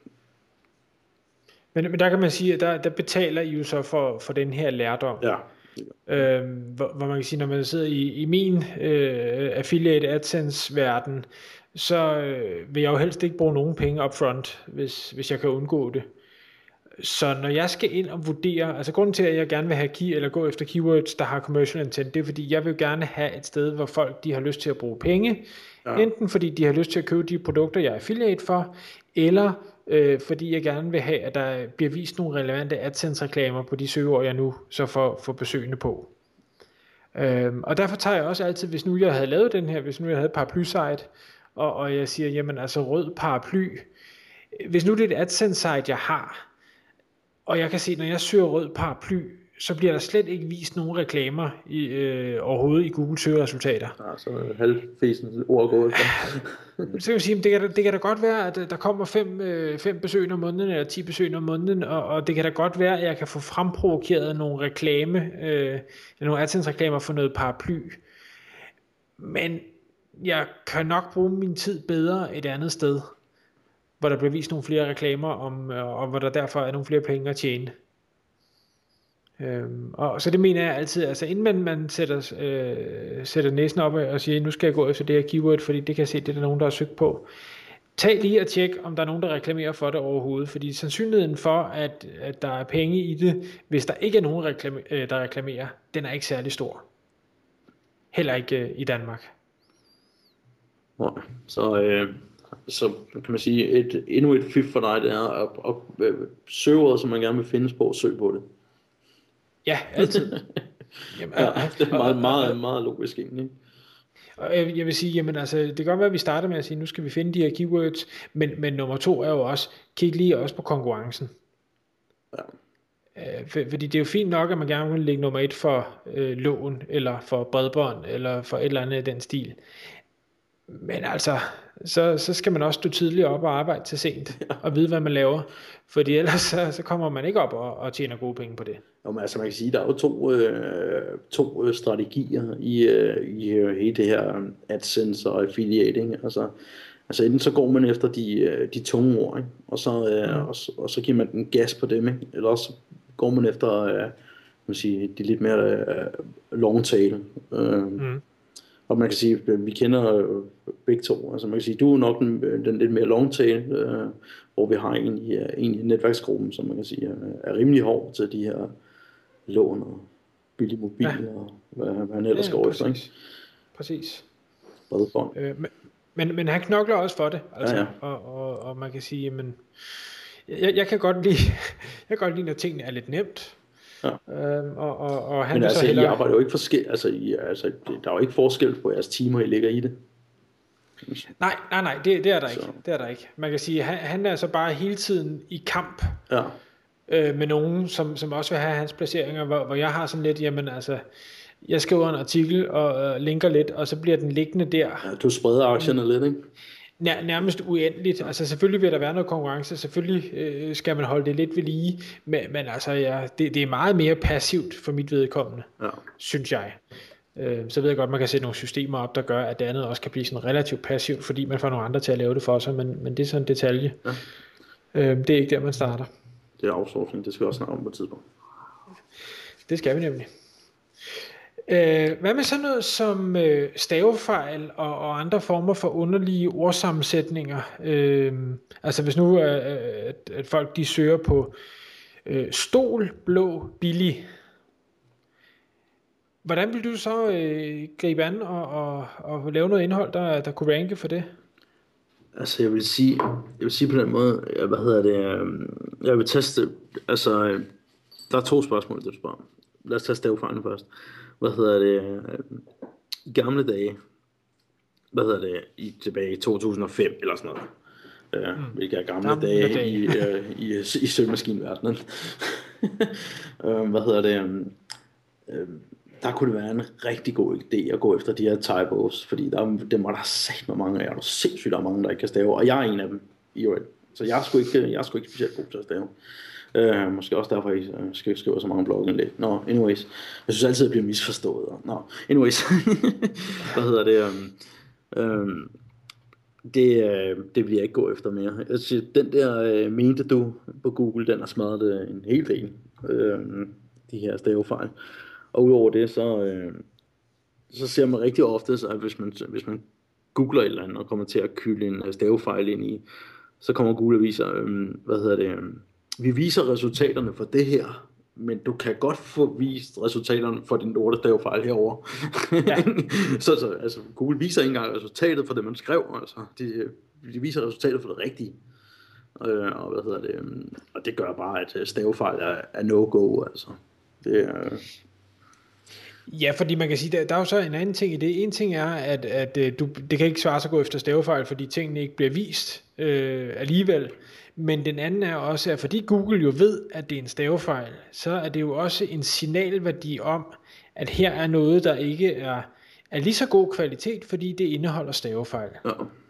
men, men der kan man sige, at der, der betaler I jo så for, for den her lærdom. Ja. Øhm, hvor, hvor man kan sige, når man sidder i, i min øh, affiliate AdSense verden, så øh, vil jeg jo helst ikke bruge nogen penge upfront, hvis, hvis jeg kan undgå det. Så når jeg skal ind og vurdere, altså grunden til at jeg gerne vil have key, eller gå efter keywords, der har commercial intent, det er fordi jeg vil gerne have et sted, hvor folk de har lyst til at bruge penge, ja. Enten fordi de har lyst til at købe de produkter, jeg er affiliate for, eller øh, fordi jeg gerne vil have, at der bliver vist nogle relevante AdSense-reklamer på de søgeord, jeg nu så får, får besøgende på. Øhm, og derfor tager jeg også altid, hvis nu jeg havde lavet den her, hvis nu jeg havde paraply-site, og, og jeg siger, jamen altså rød paraply, hvis nu det er et AdSense-site, jeg har, og jeg kan se, når jeg søger rød paraply, så bliver der slet ikke vist nogen reklamer i, øh, overhovedet i Google søgeresultater. Ja, så er halvfesen ord gået efter. Så kan jeg sige, det kan, det kan da godt være, at der kommer fem, øh, fem besøg om måneden, eller ti besøg om måneden, og, og det kan da godt være, at jeg kan få fremprovokeret nogle reklame, øh, nogle AdSense-reklamer for noget paraply. Men jeg kan nok bruge min tid bedre et andet sted, hvor der bliver vist nogle flere reklamer, om, og hvor der derfor er nogle flere penge at tjene. Øhm, og så det mener jeg altid, altså inden man, man sætter, øh, sætter næsen op og siger, nu skal jeg gå efter det her keyword, fordi det kan jeg se, det er der nogen, der har søgt på. Tag lige og tjek, om der er nogen, der reklamerer for det overhovedet, fordi sandsynligheden for, at, at der er penge i det, hvis der ikke er nogen, reklame, øh, der reklamerer, den er ikke særlig stor. Heller ikke øh, i Danmark. Nej, så... Øh... Så kan man sige, et, endnu et fif for dig, det er at, at, at søge ordet, som man gerne vil findes på, og søg på det. Ja, altid. Jamen, ja, det er meget, meget, meget logisk egentlig. Og jeg, jeg vil sige, jamen altså, det kan godt være, at vi starter med at sige, nu skal vi finde de her keywords, men, men nummer to er jo også, kig lige også på konkurrencen. Ja. Øh, for, fordi det er jo fint nok, at man gerne vil lægge nummer et for øh, lån, eller for bredbånd, eller for et eller andet af den stil. Men altså, så, så skal man også stå tidligt op og arbejde til sent, ja. Og vide, hvad man laver. Fordi ellers så, så kommer man ikke op og, og tjener gode penge på det. Jo, men altså man kan sige, der er jo to, øh, to øh, strategier i, øh, i øh, hele det her AdSense og affiliating. Altså, altså enten så går man efter de, øh, de tunge ord, ikke? Og, så, øh, mm. og, og, og så giver man den gas på dem, ikke? Eller også går man efter øh, man sige, de lidt mere øh, long tail. Øh, mm. Og man kan sige, at vi kender øh, begge to. Altså man kan sige, du er nok den, den lidt mere long tail, øh, hvor vi har en i, en i netværksgruppen, som man kan sige er, er rimelig hård til de her lån og billige mobiler, ja. og hvad, hvad han ellers ja, går efter. Ikke? Præcis. Øh, men, men, men han knokler også for det, altså, ja, ja. Og, og, og man kan sige, men jeg, jeg kan godt lide, jeg kan godt lide, når tingene er lidt nemt. Ja. Øhm, og, og, og han men altså, så heller... I arbejder jo ikke forskel, altså, I, altså, der er jo ikke forskel på jeres timer, I ligger i det. Nej, nej, nej, det, det er der så. ikke. Det er der ikke. Man kan sige, han, han er så bare hele tiden i kamp ja. øh, med nogen, som, som også vil have hans placeringer, hvor, hvor jeg har sådan lidt, jamen altså, jeg skriver en artikel og øh, linker lidt, og så bliver den liggende der. Ja, du spreder aktierne mm. lidt, ikke? Nær, nærmest uendeligt. Altså selvfølgelig vil der være noget konkurrence, selvfølgelig øh, skal man holde det lidt ved lige, men, men altså ja, det, det er meget mere passivt for mit vedkommende, ja. synes jeg. Øh, så ved jeg godt, man kan sætte nogle systemer op, der gør, at det andet også kan blive sådan relativt passivt, fordi man får nogle andre til at lave det for sig, men, men det er sådan en detalje. Ja. Øh, det er ikke der, man starter. Det er outsourcing, det skal vi også snakke om på et tidspunkt. Det skal vi nemlig. Øh, hvad med sådan noget som øh, stavefejl og, og andre former for underlige ordsammensætninger? Øh, altså hvis nu øh, at, at folk de søger på øh, stol, blå, billig. Hvordan vil du så øh, gribe an og, og, og lave noget indhold, der, der kunne ranke for det? Altså jeg vil sige, jeg vil sige på den måde, hvad hedder det, jeg vil teste, altså der er to spørgsmål, du spørger. Lad os tage stavefejlen først. Hvad hedder det, i gamle dage, hvad hedder det, i, tilbage i to tusind og fem eller sådan noget, uh, mm. hvilke er gamle, gamle dage, dage. i, uh, i, i, i søgemaskinverdenen. uh, hvad hedder det, uh, der kunne det være en rigtig god idé at gå efter de her typos, fordi der, dem var der sagt med mange af jer, der er sindssygt der er mange, der ikke kan stave, og jeg er en af dem, i øvrigt. Så jeg er sgu ikke, jeg er sgu ikke specielt god til at stave. Uh, måske også derfor, jeg skal skrive så mange blogindlæg. Nå, no, anyways. Jeg synes altid, at jeg bliver misforstået. Nå, no, anyways. Hvad hedder det? Um, um, det, uh, det vil jeg ikke gå efter mere. Jeg synes, den der uh, mente du på Google, den har smadret en hel del. Uh, de her stavefejl. Og udover det, så, uh, så ser man rigtig ofte, så at hvis man, hvis man googler et eller andet, og kommer til at kylde en stavefejl ind i, så kommer Google og viser, um, hvad hedder det, um, vi viser resultaterne for det her, men du kan godt få vist resultaterne for din lortestavefejl herovre. Ja. så, så altså, Google viser ikke engang resultatet for det, man skrev. Altså, de, de viser resultatet for det rigtige. Øh, og, hvad hedder det, og det gør bare, at stavefejl er, er no-go. Altså. Det er... Ja, fordi man kan sige, der, der er jo så en anden ting i det. En ting er, at, at du, det kan ikke svare sig at gå efter stavefejl, fordi tingene ikke bliver vist øh, alligevel. Men den anden er også, at fordi Google jo ved, at det er en stavefejl, så er det jo også en signalværdi om, at her er noget, der ikke er, er lige så god kvalitet, fordi det indeholder stavefejl. Ja.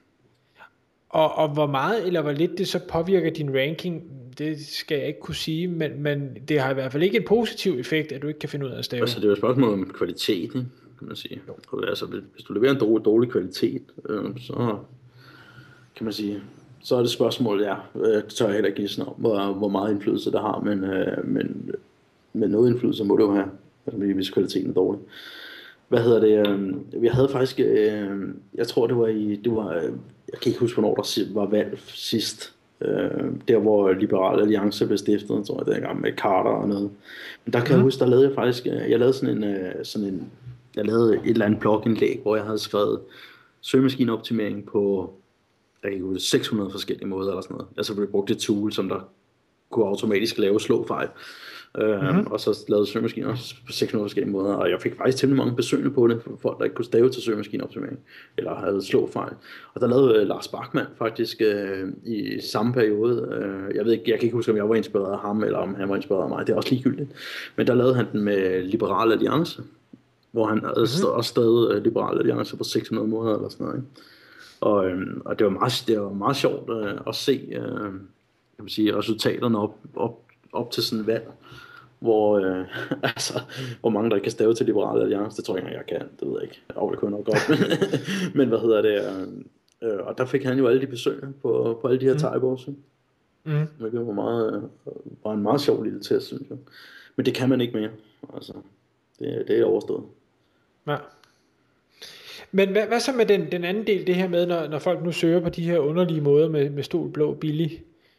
Og, og hvor meget eller hvor lidt det så påvirker din ranking, det skal jeg ikke kunne sige, men, men det har i hvert fald ikke en positiv effekt, at du ikke kan finde ud af at stave. Altså det er jo et spørgsmål om kvalitet, ikke? Kan man sige. Jo. Altså, hvis du leverer en dårlig, dårlig kvalitet, øh, så kan man sige... Så er det spørgsmål, ja, det tør jeg heller ikke give sådan om, hvor, hvor meget indflydelse det har, men, øh, men, men noget indflydelse må det jo have, altså, hvis kvaliteten er dårlig. Hvad hedder det, øh, vi havde faktisk, øh, jeg tror det var i, det var, øh, jeg kan ikke huske, hvornår der var valg sidst, øh, der hvor Liberal Alliance blev stiftet, tror jeg, dengang med Carter og noget. Men der kan mm. jeg huske, der lavede jeg faktisk, jeg lavede sådan en, øh, sådan en, jeg lavede et eller andet blogindlæg, hvor jeg havde skrevet søgemaskineoptimering på, jeg kan ikke huske, seks hundrede forskellige måder eller sådan noget. Altså vi brugte et tool, som der kunne automatisk lave slåfejl. Mm-hmm. Uh, og så lavede søgemaskinen også på seks hundrede forskellige måder. Og jeg fik faktisk temmelig mange besøgende på det, for folk der ikke kunne stave til søgemaskineoptimering, eller havde slåfejl. Og der lavede uh, Lars Bachmann faktisk uh, i samme periode. Uh, jeg ved ikke, jeg kan ikke huske, om jeg var inspireret af ham, eller om han var inspireret af mig. Det er også ligegyldigt. Men der lavede han den med Liberal Alliance, hvor han havde mm-hmm. også stadig uh, Liberal Alliance på seks hundrede måder eller sådan noget, ikke? Og, øhm, og det var meget, det var meget sjovt øh, at se øh, kan man sige, resultaterne op, op, op til sådan et valg, hvor, øh, altså, hvor mange der kan stave til Liberale Alliance, det tror jeg ikke, jeg kan, det ved jeg ikke, og det kunne nok godt, men, men hvad hedder det, øh, og der fik han jo alle de besøg på, på alle de her mm. typos, mm. det var, meget, øh, var en meget sjov lille test, synes jeg, men det kan man ikke mere, altså, det, det er overstået. Ja. Men hvad, hvad så med den, den anden del, det her med, når, når folk nu søger på de her underlige måder med, med stol, blå, billig?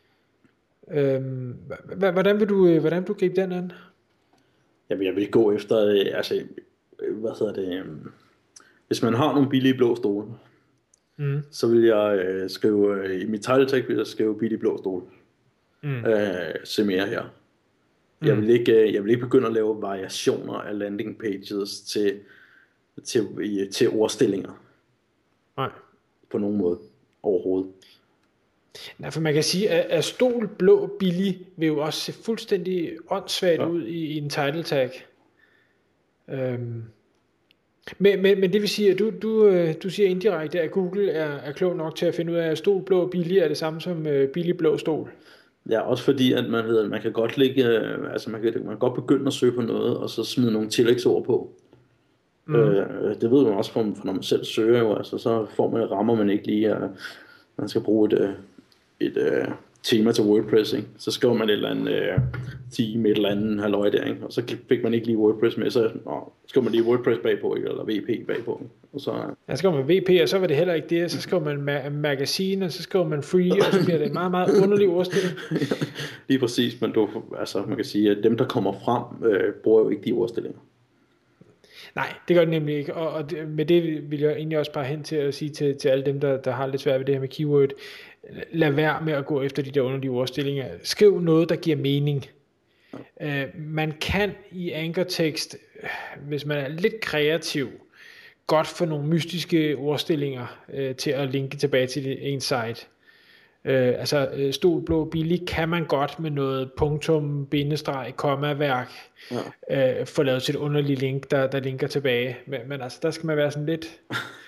Øhm, hvordan, vil du, hvordan vil du gribe den an? Jamen, jeg vil gå efter, altså, hvad hedder det, hvis man har nogle billige blå stole, mm. så vil jeg øh, skrive, i mit title tag vil jeg skrive billige blå stole. Mm. Øh, se mere her. Mm. Jeg vil ikke, jeg vil ikke begynde at lave variationer af landing pages til, til, til ordstillinger. Nej. På nogen måde overhovedet. Nej, for man kan sige, at, at stol, blå, billig vil jo også se fuldstændig åndssvagt ja. ud i, i en title tag. Øhm. Men, men, men det vil sige, at du, du, du siger indirekte, at Google er, er klog nok til at finde ud af, at stol, blå og billig er det samme som uh, billig, blå stol. Ja, også fordi, at man ved, at man kan godt lægge, altså man kan, man kan godt begynde at søge på noget, og så smide nogle tillægsord på. Mm. Øh, det ved man også, for, for når man selv søger jo, altså så får man rammer man ikke lige, at man skal bruge et, et, et tema til WordPress, ikke? Så skriver man et eller andet øh, team, et eller andet halløj der, ikke? Og så fik man ikke lige WordPress med, så åh, skriver man lige WordPress bagpå, ikke? Eller V P bagpå, og så... Ja, så skriver man V P, og så var det heller ikke det, så skriver man ma- magazine, og så skriver man free, og så bliver det en meget, meget underlig ordstilling. Lige præcis, men du, altså man kan sige, at dem der kommer frem, øh, bruger jo ikke de ordstillinger. Nej, det gør det nemlig ikke, og, og det, med det vil jeg egentlig også bare hen til at sige til, til alle dem, der, der har lidt svært ved det her med keyword, lad være med at gå efter de der underlige ordstillinger. Skriv noget, der giver mening. Uh, man kan i ankertekst, hvis man er lidt kreativ, godt få nogle mystiske ordstillinger uh, til at linke tilbage til en site. Uh, altså stol, blå, billig kan man godt med noget punktum, bindestreg, komma-værk ja. uh, få lavet til et underligt link, der, der linker tilbage. Men, men altså, der skal man være sådan lidt...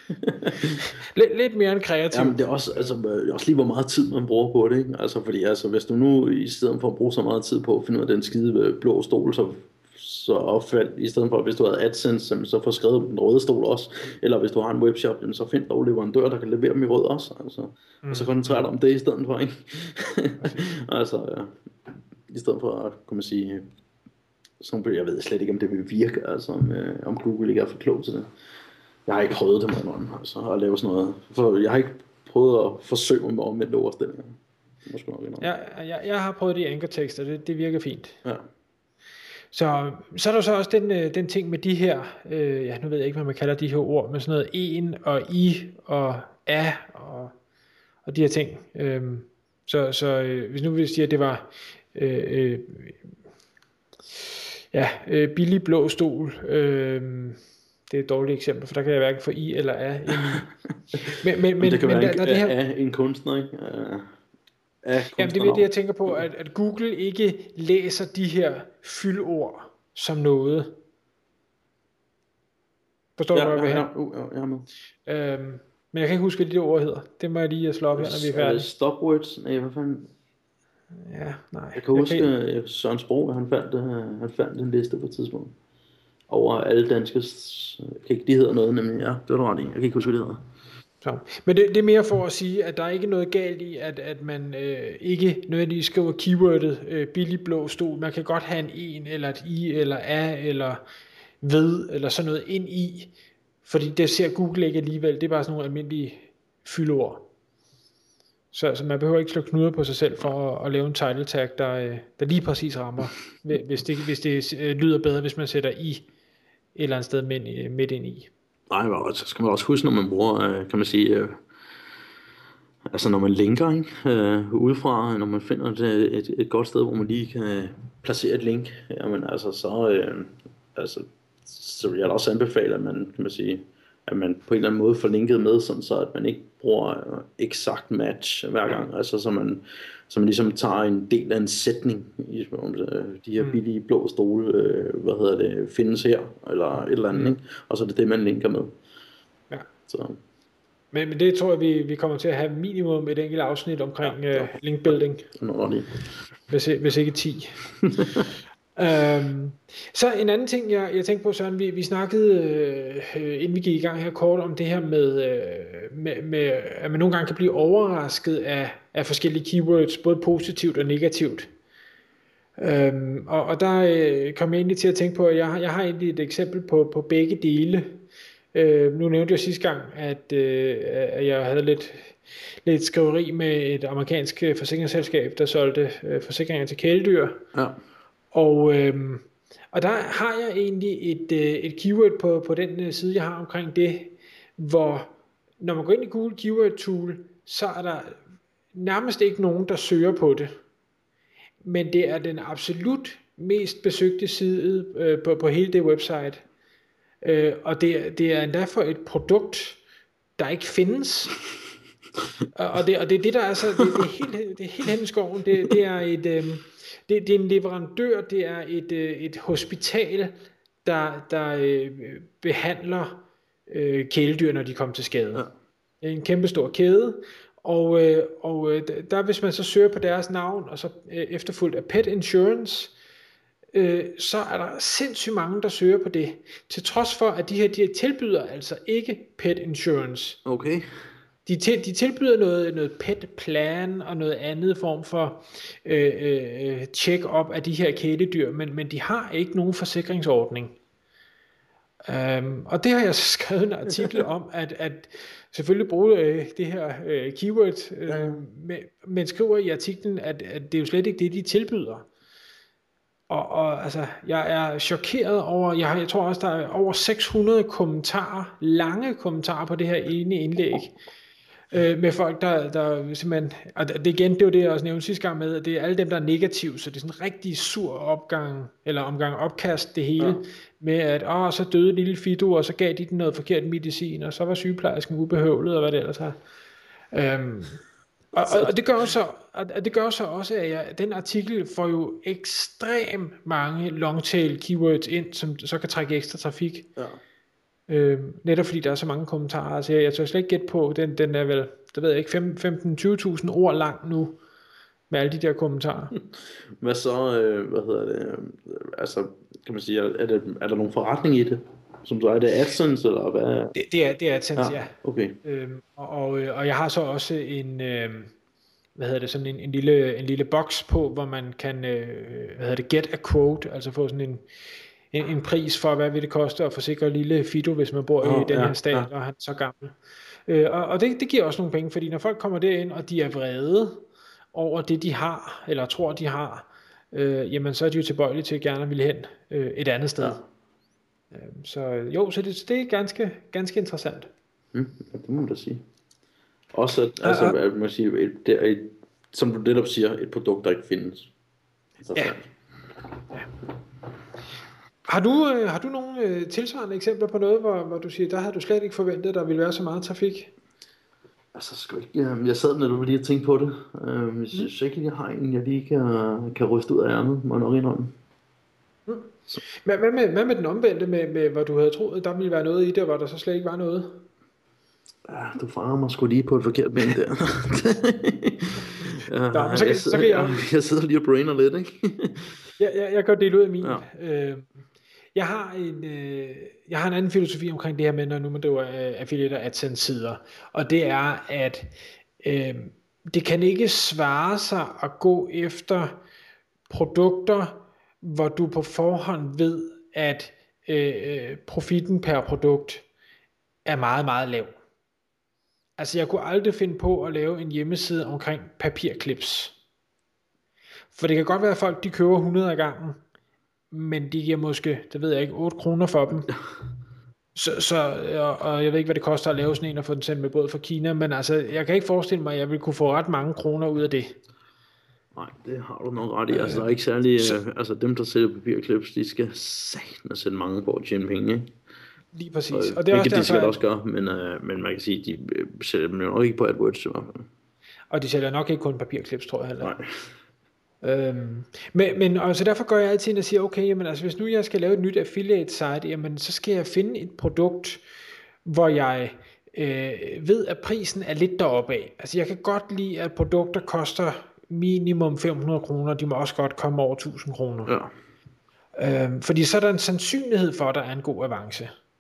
lidt, lidt mere end kreativ. Jamen det er også, altså, også lige hvor meget tid man bruger på det, ikke? Altså fordi altså, hvis du nu i stedet for at bruge så meget tid på at finde ud af den skide blå stol, så, så opfald, i stedet for hvis du havde AdSense, så får skrevet den røde stol også, eller hvis du har en webshop, så find dog leverandør, der kan levere dem i rød også, altså. Mm. Og så koncentrerer dig om det i stedet for, ikke? Altså ja. I stedet for, kan man sige, sådan, jeg ved slet ikke om det vil virke, altså om, om Google ikke er for klog til det. Jeg har ikke prøvet det med nogen, altså at lave sådan noget. For jeg har ikke prøvet at forsøge mig med omvendt overstillinger. Ja, jeg, jeg har prøvet det i ankertekster, det, det virker fint. Ja. Så, så er der så også den, den ting med de her, øh, ja, nu ved jeg ikke, hvad man kalder de her ord, men sådan noget en og i og af og, og de her ting. Øhm, så så øh, hvis nu vi siger, at det var øh, øh, ja, øh, billig blå stol, øh, det er et dårligt eksempel, for der kan jeg hverken få i eller af ind i. Men, men, men, det kan men være der, en, der, det her... af en kunstner, ikke? Af Jamen det er det, jeg tænker på, at, at Google ikke læser de her fyldord som noget. Forstår ja, du, hvad jeg vil have? Ja, uh, ja, jeg er med. Øhm, men jeg kan ikke huske, hvad de ord hedder. Det må jeg lige slå op her, når vi er færdige. Er det stopwords? Nej, hvad fanden? Ja, nej. Jeg kan jeg huske, kan... Søren Sprog, han fandt, han fandt en liste på et tidspunkt. Over alle danskes, kan ikke, de hedder noget, nemlig, ja, det var du ret i, jeg kan ikke huske, hvad det hedder. Så. Men det, det er mere for at sige, at der er ikke noget galt i, at, at man øh, ikke nødvendigvis skriver keywordet øh, billig blå stol. Man kan godt have en en, eller et i, eller af, eller ved, eller sådan noget ind i, fordi det ser Google ikke alligevel. Det er bare sådan nogle almindelige fyldord. Så, så man behøver ikke slå knuder på sig selv for at, at lave en title tag, der, der lige præcis rammer, hvis det, hvis det lyder bedre, hvis man sætter i et eller andet sted midt, midt ind i. Nej, så skal man også huske, når man bruger, kan man sige, altså når man linker, ikke, udefra, når man finder et, et, et godt sted, hvor man lige kan placere et link, jamen altså så, øh, altså, så vil jeg også anbefale, at man, kan man sige, at man på en eller anden måde får linket med, sådan så at man ikke bruger eksakt match hver gang, altså så man, så man ligesom tager en del af en sætning, i de her billige blå stole, øh, hvad hedder det, findes her, eller et eller andet, mm. ikke? Og så er det det, man linker med. Ja. Så. Men, men det tror jeg, vi, vi kommer til at have minimum et enkelt afsnit omkring ja, ja. Uh, linkbuilding. Nå, hvis, hvis ikke ti. Um, så en anden ting jeg, jeg tænkte på, Søren, vi, vi snakkede øh, inden vi gik i gang her kort om det her med, øh, med, med at man nogle gange kan blive overrasket af, af forskellige keywords, både positivt og negativt. Um, og, og der øh, kom jeg egentlig til at tænke på, at jeg, jeg har egentlig et eksempel på, på begge dele. Øh, nu nævnte jeg sidste gang, at, øh, at jeg havde lidt, lidt skriveri med et amerikansk forsikringsselskab, der solgte øh, forsikringer til kæledyr. Ja. Og, øh, og der har jeg egentlig et, øh, et keyword på, på den side, jeg har omkring det, hvor når man går ind i Google Keyword Tool, så er der nærmest ikke nogen, der søger på det. Men det er den absolut mest besøgte side øh, på, på hele det website. Øh, og det, det er endda for et produkt, der ikke findes. og, og, det, og det er det, der er så, det, det er helt, det er helt hen i skoven. Det, det er et, øh, det, det er en leverandør, det er et, øh, et hospital, der, der øh, behandler øh, kæledyr, når de kommer til skade. Ja. Det er en kæmpe stor kæde. Og, øh, og øh, der hvis man så søger på deres navn, og så øh, efterfulgt af Pet Insurance, øh, så er der sindssygt mange, der søger på det. Til trods for, at de her de tilbyder altså ikke Pet Insurance. Okay. De, til, de tilbyder noget, noget pet plan og noget andet form for øh, øh, check-up af de her kæledyr, men, men de har ikke nogen forsikringsordning. Um, og det har jeg skrevet en artikel om, at, at selvfølgelig bruge øh, det her øh, keyword, øh, ja. men, men skriver i artiklen, at, at det er jo slet ikke det, de tilbyder. Og, og altså, jeg er chokeret over, jeg, har, jeg tror også, der er over seks hundrede kommentarer, lange kommentarer på det her ene indlæg, øh, med folk, der, der simpelthen, og det igen, det var det, jeg også nævnte sidste gang med, at det er alle dem, der er negative, så det er sådan en rigtig sur opgang, eller omgang opkast, det hele, ja. Med at, åh, så døde lille Fido, og så gav de den noget forkert medicin, og så var sygeplejersken ubehøvlet, og hvad det ellers har. Øhm, og, og, og det gør så, og det gør så også, at jeg, den artikel får jo ekstremt mange longtail keywords ind, som så kan trække ekstra trafik. Ja. Øhm, netop fordi der er så mange kommentarer. Altså jeg, jeg tør slet ikke gætte på, den, den er vel, det ved jeg ikke, femten til tyve tusind ord lang nu, med alle de der kommentarer. Hvad så, øh, hvad hedder det, altså, kan man sige, er, det, er der nogen forretning i det? Som så er det AdSense, eller hvad? Det, det er, det er AdSense, ja. ja. Okay. Øhm, og, og, og jeg har så også en, øh, hvad hedder det, sådan en, en, lille, en lille boks på, hvor man kan, øh, hvad hedder det, get a quote, altså få sådan en, en, en pris for, hvad vil det koste at forsikre lille Fido, hvis man bor oh, i den ja, her stat, ja. Og han er så gammel. Øh, og og det, det giver også nogle penge, fordi når folk kommer derind, og de er vrede over det, de har, eller tror, de har, øh, jamen så er de jo tilbøjelige til at gerne ville hen øh, et andet sted. Ja. Øh, så jo, så det, det er ganske, ganske interessant. Mm, det må man da sige. Også, at, altså, ja, ja. At man siger, et, det er et, som du netop siger, et produkt, der ikke findes. Ja. Ja. Har du, øh, har du nogle øh, tilsvarende eksempler på noget, hvor, hvor du siger, der havde du slet ikke forventet, at der ville være så meget trafik? Altså, sgu ikke, jeg, jeg sad netop lige og tænkte på det. Uh, jeg synes ikke, jeg har en, jeg lige kan, kan ryste ud af ærmet, må jeg nok indrømme. Mm. Hvad, hvad, med, hvad med den omvendte, med, med hvor du havde troet, der ville være noget i det, hvor der så slet ikke var noget? Ja, du fanger mig sgu lige på et forkert ben der. ja, Nå, så, kan, jeg, så kan jeg... jeg sidder lige og brainer lidt, ikke? jeg, jeg, jeg kan dele ud af min. Ja. Øh, jeg, har en, øh, jeg har en anden filosofi omkring det her med, når nu man driver øh, affiliate og AdSense sider. Og det er, at øh, det kan ikke svare sig at gå efter produkter, hvor du på forhånd ved, at øh, profitten per produkt er meget, meget lav. Altså jeg kunne aldrig finde på at lave en hjemmeside omkring papirklips. For det kan godt være, at folk de køber hundrede af gangen, men de giver måske, det ved jeg ikke, otte kroner for dem. Så, så og, og jeg ved ikke, hvad det koster at lave sådan en og få den sendt med båd fra Kina, men altså jeg kan ikke forestille mig, at jeg vil kunne få ret mange kroner ud af det. Nej, det har du nok ret i. Altså, der er ikke særlig, så, altså dem, der sælger papirklips, de skal satme sætte mange på at tjene penge, ikke? Lige præcis. Og, og det er også derfor, de skal også gøre, men, øh, men man kan sige, de sælger dem jo nok ikke på AdWords i hvert fald. Og de sælger nok ikke kun papirklips, tror jeg heller. Nej. Øhm, men, men og så derfor går jeg altid ind og siger, okay, jamen, altså, hvis nu jeg skal lave et nyt affiliate site, jamen, så skal jeg finde et produkt, hvor jeg øh, ved, at prisen er lidt deroppe af. Altså jeg kan godt lide, at produkter koster minimum fem hundrede kroner, de må også godt komme over tusind kroner. Ja. Øhm, fordi så er der en sandsynlighed for, at der er en god avance.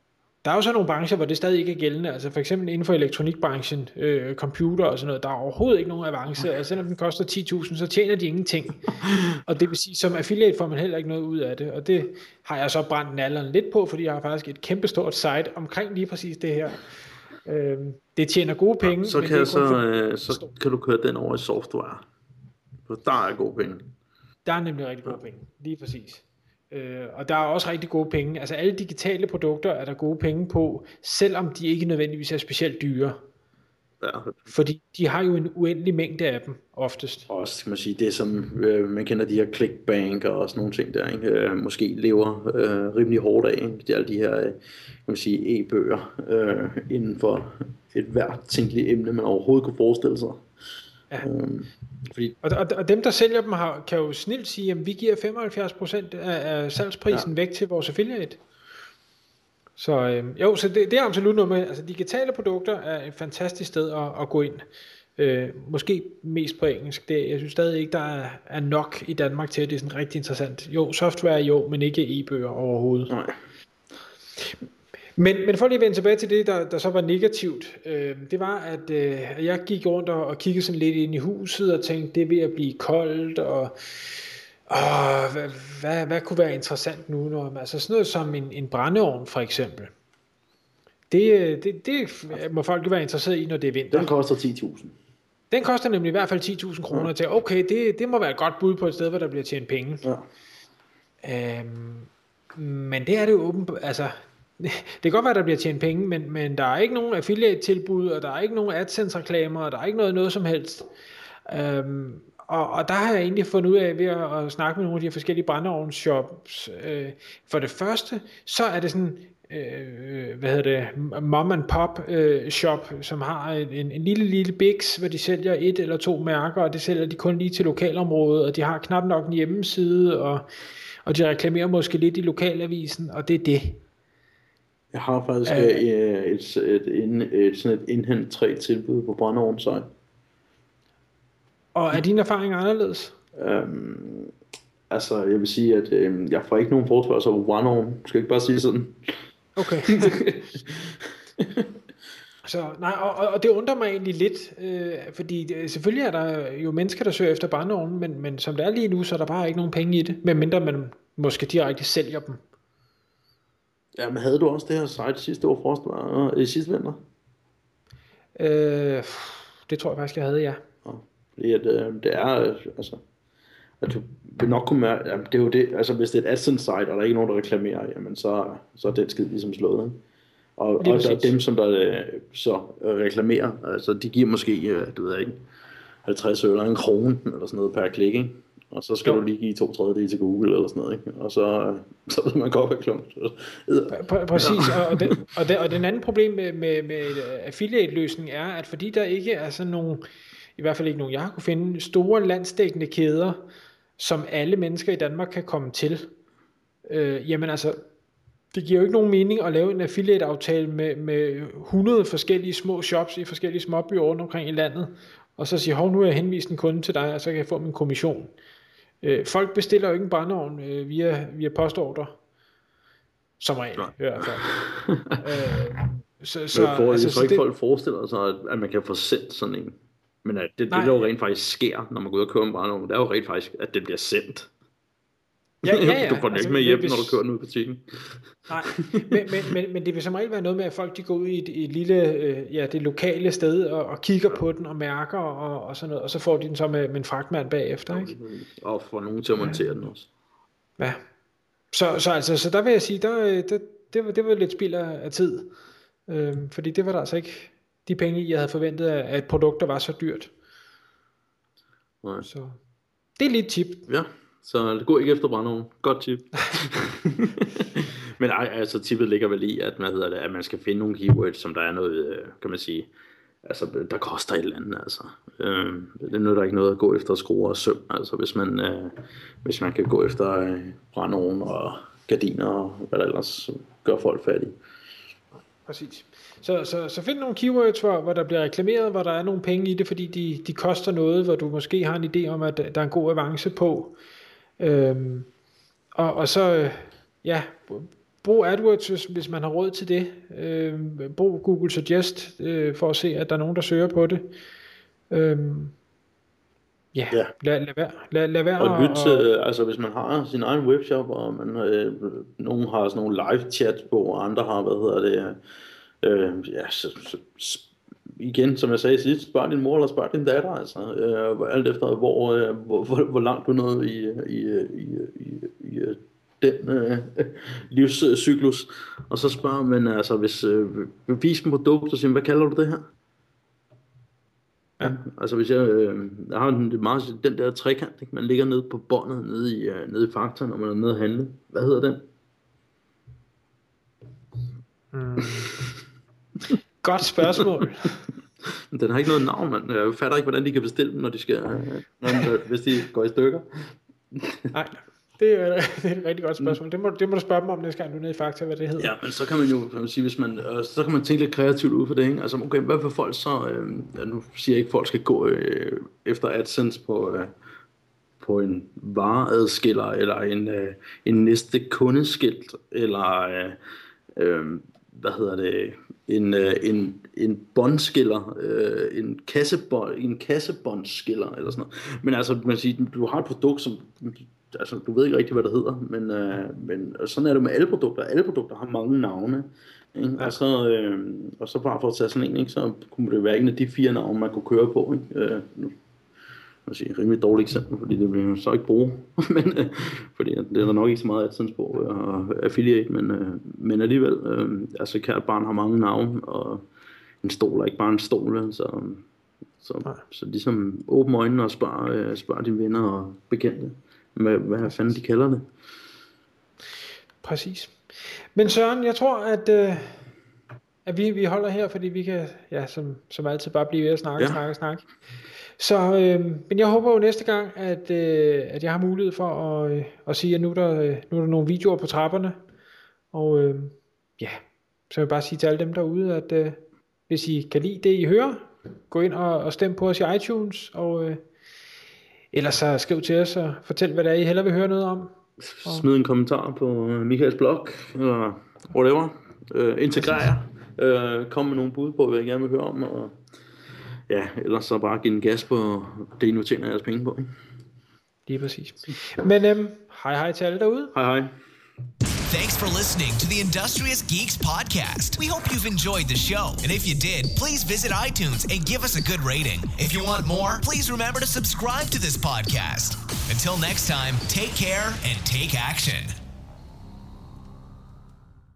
Der er jo så nogle brancher, hvor det stadig ikke er gældende, altså for eksempel inden for elektronikbranchen, øh, computer og sådan noget, der er overhovedet ikke nogen avance, altså selvom den koster ti tusind, så tjener de ingenting, og det vil sige, som affiliate får man heller ikke noget ud af det, og det har jeg så brændt nalleren lidt på, fordi jeg har faktisk et kæmpestort site omkring lige præcis det her. Øh, det tjener gode penge. Ja, så men kan, det så, for... øh, så kan du køre den over i software, for der er gode penge. Der er nemlig rigtig gode penge, lige præcis. Øh, og der er også rigtig gode penge. Altså alle digitale produkter er der gode penge på, selvom de ikke nødvendigvis er specielt dyre. Ja. Fordi de har jo en uendelig mængde af dem, oftest. Også kan man sige, det som øh, man kender de her clickbank og sådan nogle ting der, ikke? Øh, måske lever øh, rimelig hårdt af, ikke? De, alle de her kan man sige, e-bøger øh, inden for et hvert tænkeligt emne, man overhovedet kunne forestille sig. Ja. Øhm, fordi... og, og, og dem der sælger dem har, kan jo snilt sige, at vi giver femoghalvfjerds procent af, af salgsprisen ja. væk til vores affiliate. Så øhm, jo, så det, det er absolut noget med, altså digitale produkter er et fantastisk sted at, at gå ind. Øh, måske mest på engelsk. Det, jeg synes stadig ikke, der er, er nok i Danmark til, at det er sådan rigtig interessant. Jo, software jo, men ikke e-bøger overhovedet. Nej. Men, men for lige at vende tilbage til det, der, der så var negativt, øh, det var, at øh, jeg gik rundt og, og kiggede sådan lidt ind i huset og tænkte, det er ved at blive koldt, og, og hvad, hvad, hvad kunne være interessant nu? Når, altså sådan noget som en, en brændeovn for eksempel. Det, det, det må folk jo være interesseret i, når det er vinter. Den koster ti tusind. Den koster nemlig i hvert fald ti tusind kroner ja. til. Okay, det, det må være et godt bud på et sted, hvor der bliver tjent penge. Ja. Øhm, men det er det jo åbent, altså... Det kan godt være, der bliver tjent penge, men, men der er ikke nogen affiliate-tilbud, og der er ikke nogen AdSense-reklamer, og der er ikke noget, noget som helst. Øhm, og, og der har jeg egentlig fundet ud af ved at, at snakke med nogle af de her forskellige brændeovnsshops. Øh, for det første, så er det sådan, øh, hvad hedder det, mom and pop øh, shop, som har en, en lille, lille biks, hvor de sælger et eller to mærker, og det sælger de kun lige til lokalområdet, og de har knap nok en hjemmeside, og, og de reklamerer måske lidt i lokalavisen, og det er det. Jeg har faktisk øh, et, et, et, et, et, sådan et indhent tre tilbud på brændeovn site. Og er din erfaring anderledes? Øhm, altså, jeg vil sige, at øh, jeg får ikke nogen forespørgsel på brændeovn. Skal jeg ikke bare sige sådan? Okay. Så, nej, og, og det undrer mig egentlig lidt, øh, fordi det, selvfølgelig er der jo mennesker, der søger efter brændeovnen, men, men som det er lige nu, så er der bare ikke nogen penge i det, medmindre man måske direkte sælger dem. Ja, men havde du også det her site sidste år forrest, øh, i sidste vinter? Øh, det tror jeg faktisk, jeg havde, ja. Ja, fordi at, øh, det er, altså, at du vil nok kunne mærke, jamen, det er jo det, altså hvis det er et AdSense site, og der er ikke nogen, der reklamerer, jamen så, så er den skid ligesom slået, ikke? Og, og der er dem, som der øh, så øh, reklamerer, altså de giver måske, øh, du ved ikke, halvtreds eller en krone, eller sådan noget per klik, ikke? Og så skal jo. du lige give to tredjedele til Google eller sådan noget, ikke? Og så, så ved man godt, hvad klump. Pr- præcis, og, den, og, den, og den anden problem med, med, med affiliate-løsning er, at fordi der ikke er sådan nogle, i hvert fald ikke nogen, jeg har kunne finde, store landsdækkende kæder, som alle mennesker i Danmark kan komme til, øh, jamen altså, det giver jo ikke nogen mening at lave en affiliate-aftale med, med hundrede forskellige små shops i forskellige småbyer rundt omkring i landet, og så sige, hov, nu har jeg henvist en kunde til dig, og så kan jeg få min kommission. Øh, folk bestiller jo ikke en brændeovn øh, via, via postordre, som regel, i hvert fald. øh, så, så, for, altså, jeg tror så ikke, det, folk forestiller sig, at, at man kan få sendt sådan en. Men at det, det der jo rent faktisk sker, når man går ud og køber en brændeovn, det er jo rent faktisk, at det bliver sendt. Ja, ja, ja. Du får den altså, ikke med hjem, hvis... når du kører den ud i butikken. Nej, men, men, men, men det vil som regel være noget med, at folk de går ud i et, et lille, øh, ja, det lokale sted og, og kigger ja. på den og mærker og, og sådan noget, og så får de den så med, med en fragtmand bagefter, ikke? Og får nogen til at montere ja. den også. Ja, så, så, altså, så der vil jeg sige, der, der, det, var, det var lidt spild af, af tid, øh, fordi det var der altså ikke de penge, jeg havde forventet, at et produkt, der var så dyrt. Nej. Så det er lige et tip. Ja. Så gå ikke efter brændeovnen. Godt tip. Men ej, altså tippet ligger vel i, at, hvad hedder det, at man skal finde nogle keywords, som der er noget, kan man sige, altså der koster et eller andet, altså. Øh, det nytter ikke noget at gå efter skruer og søm, altså hvis man, øh, hvis man kan gå efter øh, brændeovn og gardiner og hvad der ellers gør folk fattige. Præcis. Så, så, så find nogle keywords, hvor, hvor der bliver reklameret, hvor der er nogle penge i det, fordi de, de koster noget, hvor du måske har en idé om, at der er en god avance på. Øhm, og, og så, ja, brug AdWords, hvis, hvis man har råd til det. Øh, brug Google Suggest øh, for at se, at der er nogen, der søger på det. Øh, ja, ja. Lad, lad være. Lad, lad være og lyt til, og, altså hvis man har sin egen webshop, og man, øh, nogen har sådan nogle live chat på, og andre har, hvad hedder det, øh, ja, så, så, igen, som jeg sagde sidst, spørg din mor eller spørg din datter, altså, øh, alt efter hvor, øh, hvor, hvor, hvor langt du nåede i, i, i, i, i den øh, livscyklus, og så spørger man, altså hvis øh, vis dem produkt, og siger, hvad kalder du det her? Ja, altså hvis jeg, øh, jeg har den, meget, den der trekant, ikke? Man ligger nede på båndet, nede i, uh, nede i Fakta, når man er nede at handle. Hvad hedder den? Mm. Godt spørgsmål. Den har ikke noget navn, man. Jeg fatter ikke, hvordan de kan bestille dem, når de skal, når de, hvis de går i stykker. Nej, det er, det er et rigtig godt spørgsmål. Det må, det må du spørge dem om næste gang, du er nede i Fakta, hvad det hedder. Ja, men så kan man jo kan man sige, hvis man, øh, så kan man tænke lidt kreativt ud for det, ikke? Altså, okay, hvad for folk så, øh, nu siger jeg ikke, at folk skal gå øh, efter AdSense på, øh, på en vareadskiller, eller en, øh, en næste kundeskilt, eller øh, øh, hvad hedder det, en, øh, en, en båndskiller, øh, en, kassebånd, en kassebåndskiller, eller sådan noget. Men altså, man siger, du har et produkt, som altså, du ved ikke rigtig, hvad det hedder, men, øh, men sådan er det med alle produkter. Alle produkter har mange navne, ikke? Ja. Og, så, øh, og så bare for at tage sådan en, ikke, så kunne det være en af de fire navne, man kunne køre på. Ikke? Øh, nu, jeg sige, rimelig dårligt eksempel, fordi det vil jeg så ikke bruge, men, øh, fordi det er der nok ikke så meget AdSense på og affiliate, men, øh, men alligevel, øh, altså kært barn har mange navne, og en stol er ikke bare en stol, så, så, så ligesom åbn øjnene og spørg, øh, spørg dine venner og bekendte. Hvad, hvad fanden de kalder det. Præcis. Men Søren, jeg tror, at, øh, at vi, vi holder her, fordi vi kan, ja, som, som altid bare blive ved at snakke, ja. snakke, snakke. Så, øh, men jeg håber jo næste gang, at, øh, at jeg har mulighed for at, øh, at sige, at nu er, der, nu er der nogle videoer på trapperne. Og øh, ja, så vil jeg bare sige til alle dem derude, at øh, hvis I kan lide det, I hører, gå ind og, og stem på os i iTunes, og øh, ellers så skriv til os og fortæl, hvad det er, I hellere vil høre noget om. Og smid en kommentar på Michaels blog, eller whatever. Uh, integrer. Uh, kom med nogle bud på, hvad jeg gerne vil høre om. Og ja, ellers så bare give en gas på det, I nu tjener jeres penge på. Ikke? Lige præcis. Men øhm, hej hej til alle derude. Hej hej. Thanks for listening to the Industrious Geeks podcast. We hope you've enjoyed the show. And if you did, please visit iTunes and give us a good rating. If you want more, please remember to subscribe to this podcast. Until next time, take care and take action.